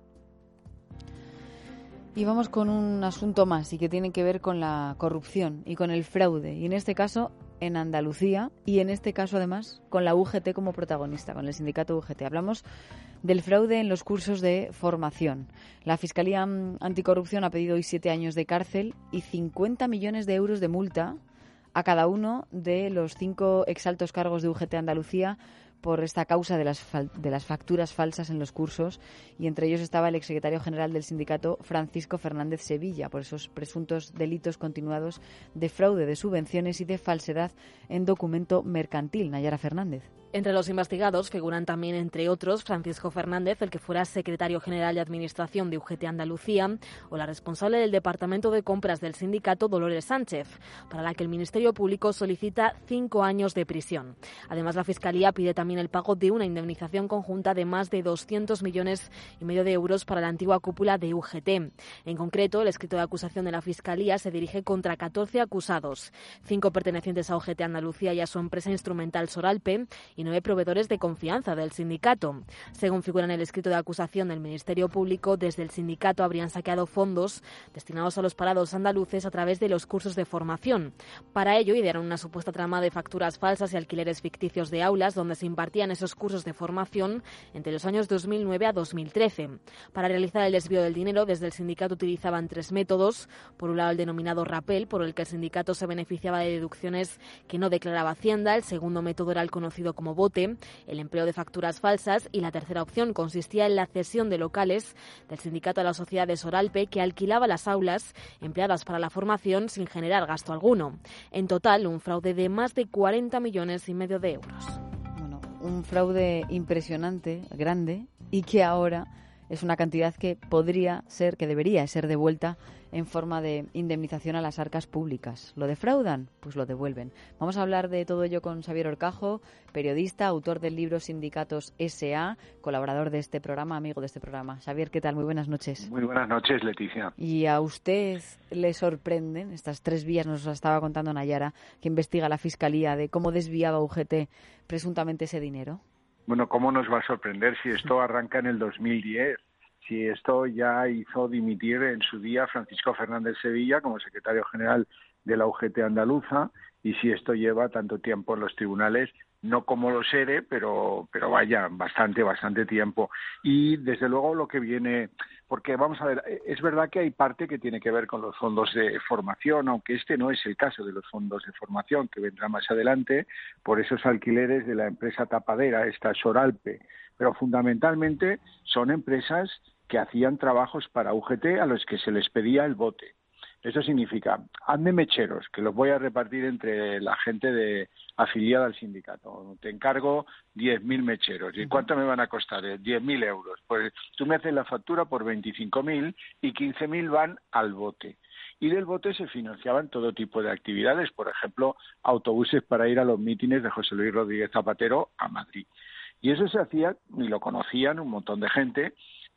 Y vamos con un asunto más y que tiene que ver con la corrupción y con el fraude, y en este caso en Andalucía, y en este caso además con la UGT como protagonista, con el sindicato UGT. Hablamos del fraude en los cursos de formación. La Fiscalía Anticorrupción ha pedido hoy 7 años de cárcel y 50 millones de euros de multa a cada uno de los 5 exaltos cargos de UGT Andalucía por esta causa de las facturas falsas en los cursos, y entre ellos estaba el exsecretario general del sindicato, Francisco Fernández Sevilla, por esos presuntos delitos continuados de fraude de subvenciones y de falsedad en documento mercantil. Nayara Fernández. Entre los investigados figuran también, entre otros, Francisco Fernández, el que fuera secretario general de Administración de UGT Andalucía, o la responsable del Departamento de Compras del sindicato, Dolores Sánchez, para la que el Ministerio Público solicita 5 años de prisión. Además, la Fiscalía pide también el pago de una indemnización conjunta de más de 200,5 millones de euros para la antigua cúpula de UGT. En concreto, el escrito de acusación de la Fiscalía se dirige contra 14 acusados, 5 pertenecientes a UGT Andalucía y a su empresa instrumental Soralpe, y 9 proveedores de confianza del sindicato. Según figura en el escrito de acusación del Ministerio Público, desde el sindicato habrían saqueado fondos destinados a los parados andaluces a través de los cursos de formación. Para ello, idearon una supuesta trama de facturas falsas y alquileres ficticios de aulas donde se impartían esos cursos de formación entre los años 2009 a 2013. Para realizar el desvío del dinero, desde el sindicato utilizaban 3 métodos. Por un lado, el denominado rapel, por el que el sindicato se beneficiaba de deducciones que no declaraba Hacienda. El segundo método era el conocido como bote, el empleo de facturas falsas, y la tercera opción consistía en la cesión de locales del sindicato a la sociedad de Soralpe, que alquilaba las aulas empleadas para la formación sin generar gasto alguno. En total, un fraude de más de 40,5 millones de euros. Bueno, un fraude impresionante, grande, y que ahora es una cantidad que podría ser, que debería ser devuelta en forma de indemnización a las arcas públicas. ¿Lo defraudan? Pues lo devuelven. Vamos a hablar de todo ello con Xavier Orcajo, periodista, autor del libro Sindicatos S.A., colaborador de este programa, amigo de este programa. Xavier, ¿qué tal? Muy buenas noches. Muy buenas noches, Leticia. ¿Y a usted le sorprenden estas 3 vías, nos lo estaba contando Nayara, que investiga la Fiscalía, de cómo desviaba UGT presuntamente ese dinero? Bueno, ¿cómo nos va a sorprender si esto arranca en el 2010? Si esto ya hizo dimitir en su día Francisco Fernández Sevilla como secretario general de la UGT andaluza, y si esto lleva tanto tiempo en los tribunales, no como los ERE, pero vaya, bastante tiempo. Y desde luego lo que viene, porque vamos a ver, es verdad que hay parte que tiene que ver con los fondos de formación, aunque este no es el caso de los fondos de formación, que vendrá más adelante, por esos alquileres de la empresa tapadera, esta Soralpe. Pero fundamentalmente son empresas que hacían trabajos para UGT a los que se les pedía el bote. Eso significa, hazme mecheros, que los voy a repartir entre la gente afiliada al sindicato. Te encargo 10.000 mecheros. ¿Y cuánto me van a costar? 10.000 euros. Pues tú me haces la factura por 25.000 y 15.000 van al bote. Y del bote se financiaban todo tipo de actividades, por ejemplo, autobuses para ir a los mítines de José Luis Rodríguez Zapatero a Madrid. Y eso se hacía, y lo conocían un montón de gente,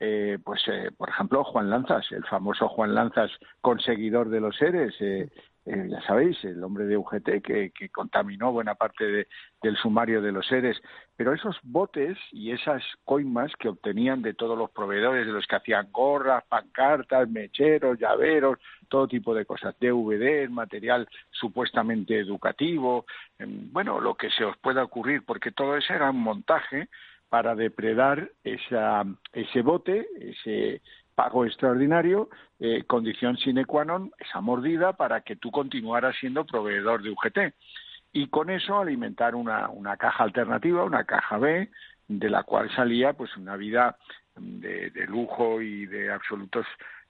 por ejemplo, Juan Lanzas, el famoso Juan Lanzas, conseguidor de los ERES, ya sabéis, el hombre de UGT que contaminó buena parte del sumario de los ERES. Pero esos botes y esas coimas que obtenían de todos los proveedores, de los que hacían gorras, pancartas, mecheros, llaveros, todo tipo de cosas, DVD, material supuestamente educativo, bueno, lo que se os pueda ocurrir, porque todo eso era un montaje para depredar ese bote, pago extraordinario, condición sine qua non, esa mordida para que tú continuaras siendo proveedor de UGT. Y con eso alimentar una caja alternativa, una caja B, de la cual salía pues una vida de lujo y de absolutos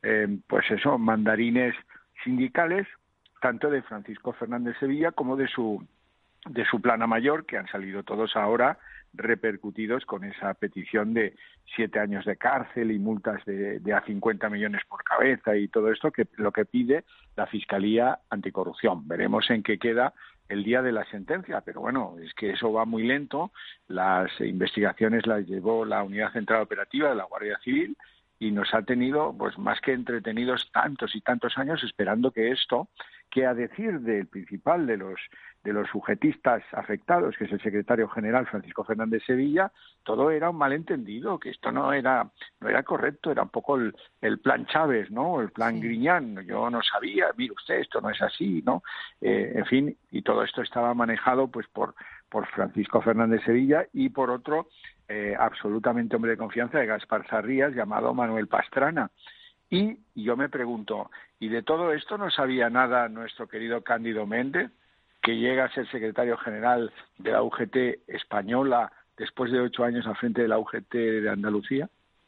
mandarines sindicales, tanto de Francisco Fernández Sevilla como de su plana mayor, que han salido todos ahora repercutidos con esa petición de 7 años de cárcel y multas de a 50 millones por cabeza y todo esto, que lo que pide la Fiscalía Anticorrupción. Veremos en qué queda el día de la sentencia, pero bueno, es que eso va muy lento. Las investigaciones las llevó la Unidad Central Operativa de la Guardia Civil y nos ha tenido pues más que entretenidos tantos y tantos años esperando que esto, que a decir del principal de los sujetistas afectados, que es el secretario general Francisco Fernández Sevilla, todo era un malentendido, que esto no era correcto, era un poco el plan Chávez, ¿no? El plan Griñán, yo no sabía, mire usted, esto no es así, ¿no? En fin, y todo esto estaba manejado pues por Francisco Fernández Sevilla y por otro absolutamente hombre de confianza de Gaspar Zarrías, llamado Manuel Pastrana. Y yo me pregunto, ¿y de todo esto no sabía nada nuestro querido Cándido Méndez, que llega a ser secretario general de la UGT española después de 8 años al frente de la UGT de Andalucía?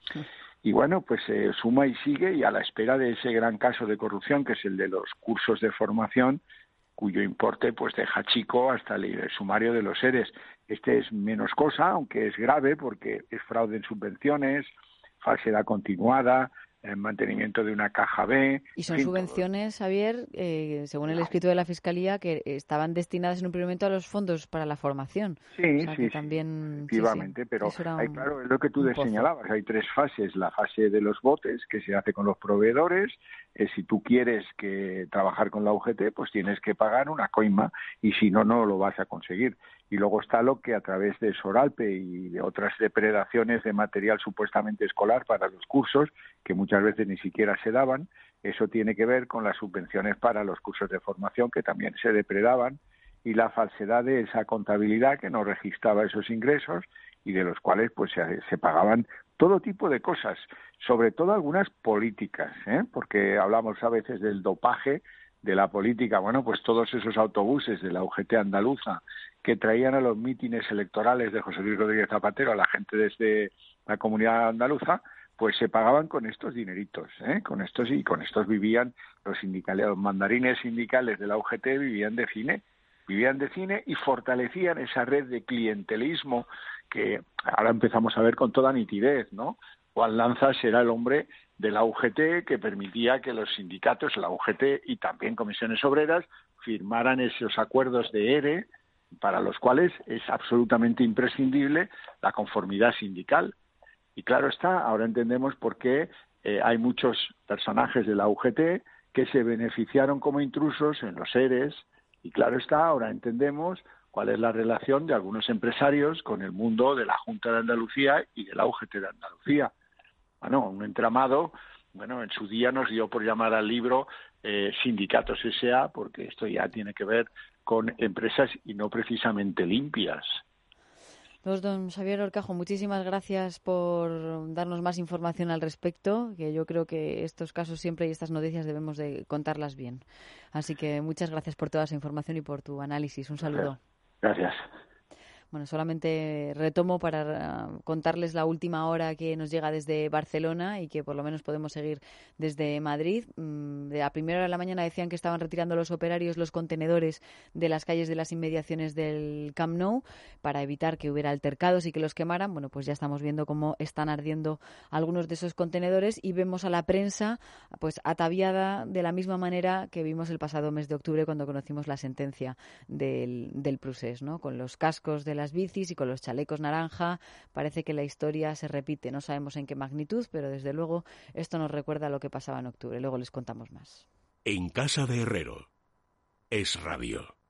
Y bueno, pues suma y sigue, y a la espera de ese gran caso de corrupción, que es el de los cursos de formación, cuyo importe pues deja chico hasta el sumario de los ERES. Este es menos cosa, aunque es grave, porque es fraude en subvenciones, falsedad continuada, mantenimiento de una caja B. Y son subvenciones, Xavier, según el escrito de la Fiscalía, que estaban destinadas en un primer momento a los fondos para la formación. Sí, o sea, sí, también, efectivamente, pero claro, es lo que tú señalabas, hay 3 fases. La fase de los botes, que se hace con los proveedores. Si tú quieres trabajar con la UGT, pues tienes que pagar una coima, y si no, no lo vas a conseguir. Y luego está lo que a través de Soralpe y de otras depredaciones de material supuestamente escolar para los cursos, que muchas veces ni siquiera se daban, eso tiene que ver con las subvenciones para los cursos de formación, que también se depredaban, y la falsedad de esa contabilidad que no registraba esos ingresos y de los cuales pues se pagaban todo tipo de cosas, sobre todo algunas políticas, porque hablamos a veces del dopaje de la política. Bueno, pues todos esos autobuses de la UGT andaluza que traían a los mítines electorales de José Luis Rodríguez Zapatero a la gente desde la comunidad andaluza, pues se pagaban con estos dineritos, con estos vivían los mandarines sindicales de la UGT, vivían de cine y fortalecían esa red de clientelismo que ahora empezamos a ver con toda nitidez, ¿no? Juan Lanzas era el hombre de la UGT que permitía que los sindicatos, la UGT y también comisiones obreras, firmaran esos acuerdos de ERE, para los cuales es absolutamente imprescindible la conformidad sindical. Y claro está, ahora entendemos por qué hay muchos personajes de la UGT que se beneficiaron como intrusos en los ERES, y claro está, ahora entendemos cuál es la relación de algunos empresarios con el mundo de la Junta de Andalucía y de la UGT de Andalucía. Bueno, un entramado, en su día nos dio por llamar al libro Sindicatos S.A., porque esto ya tiene que ver con empresas y no precisamente limpias. Pues don Xavier Horcajo, muchísimas gracias por darnos más información al respecto, que yo creo que estos casos siempre y estas noticias debemos de contarlas bien. Así que muchas gracias por toda esa información y por tu análisis. Un saludo. Gracias. Bueno, solamente retomo para contarles la última hora que nos llega desde Barcelona y que por lo menos podemos seguir desde Madrid. A primera hora de la mañana decían que estaban retirando los operarios los contenedores de las calles de las inmediaciones del Camp Nou para evitar que hubiera altercados y que los quemaran. Bueno, pues ya estamos viendo cómo están ardiendo algunos de esos contenedores y vemos a la prensa pues ataviada de la misma manera que vimos el pasado mes de octubre cuando conocimos la sentencia del Prusés, ¿no? Con los cascos de las bicis y con los chalecos naranja. Parece que la historia se repite, no sabemos en qué magnitud, pero desde luego esto nos recuerda a lo que pasaba en octubre. Luego les contamos más. En casa de Herrero, Es Radio.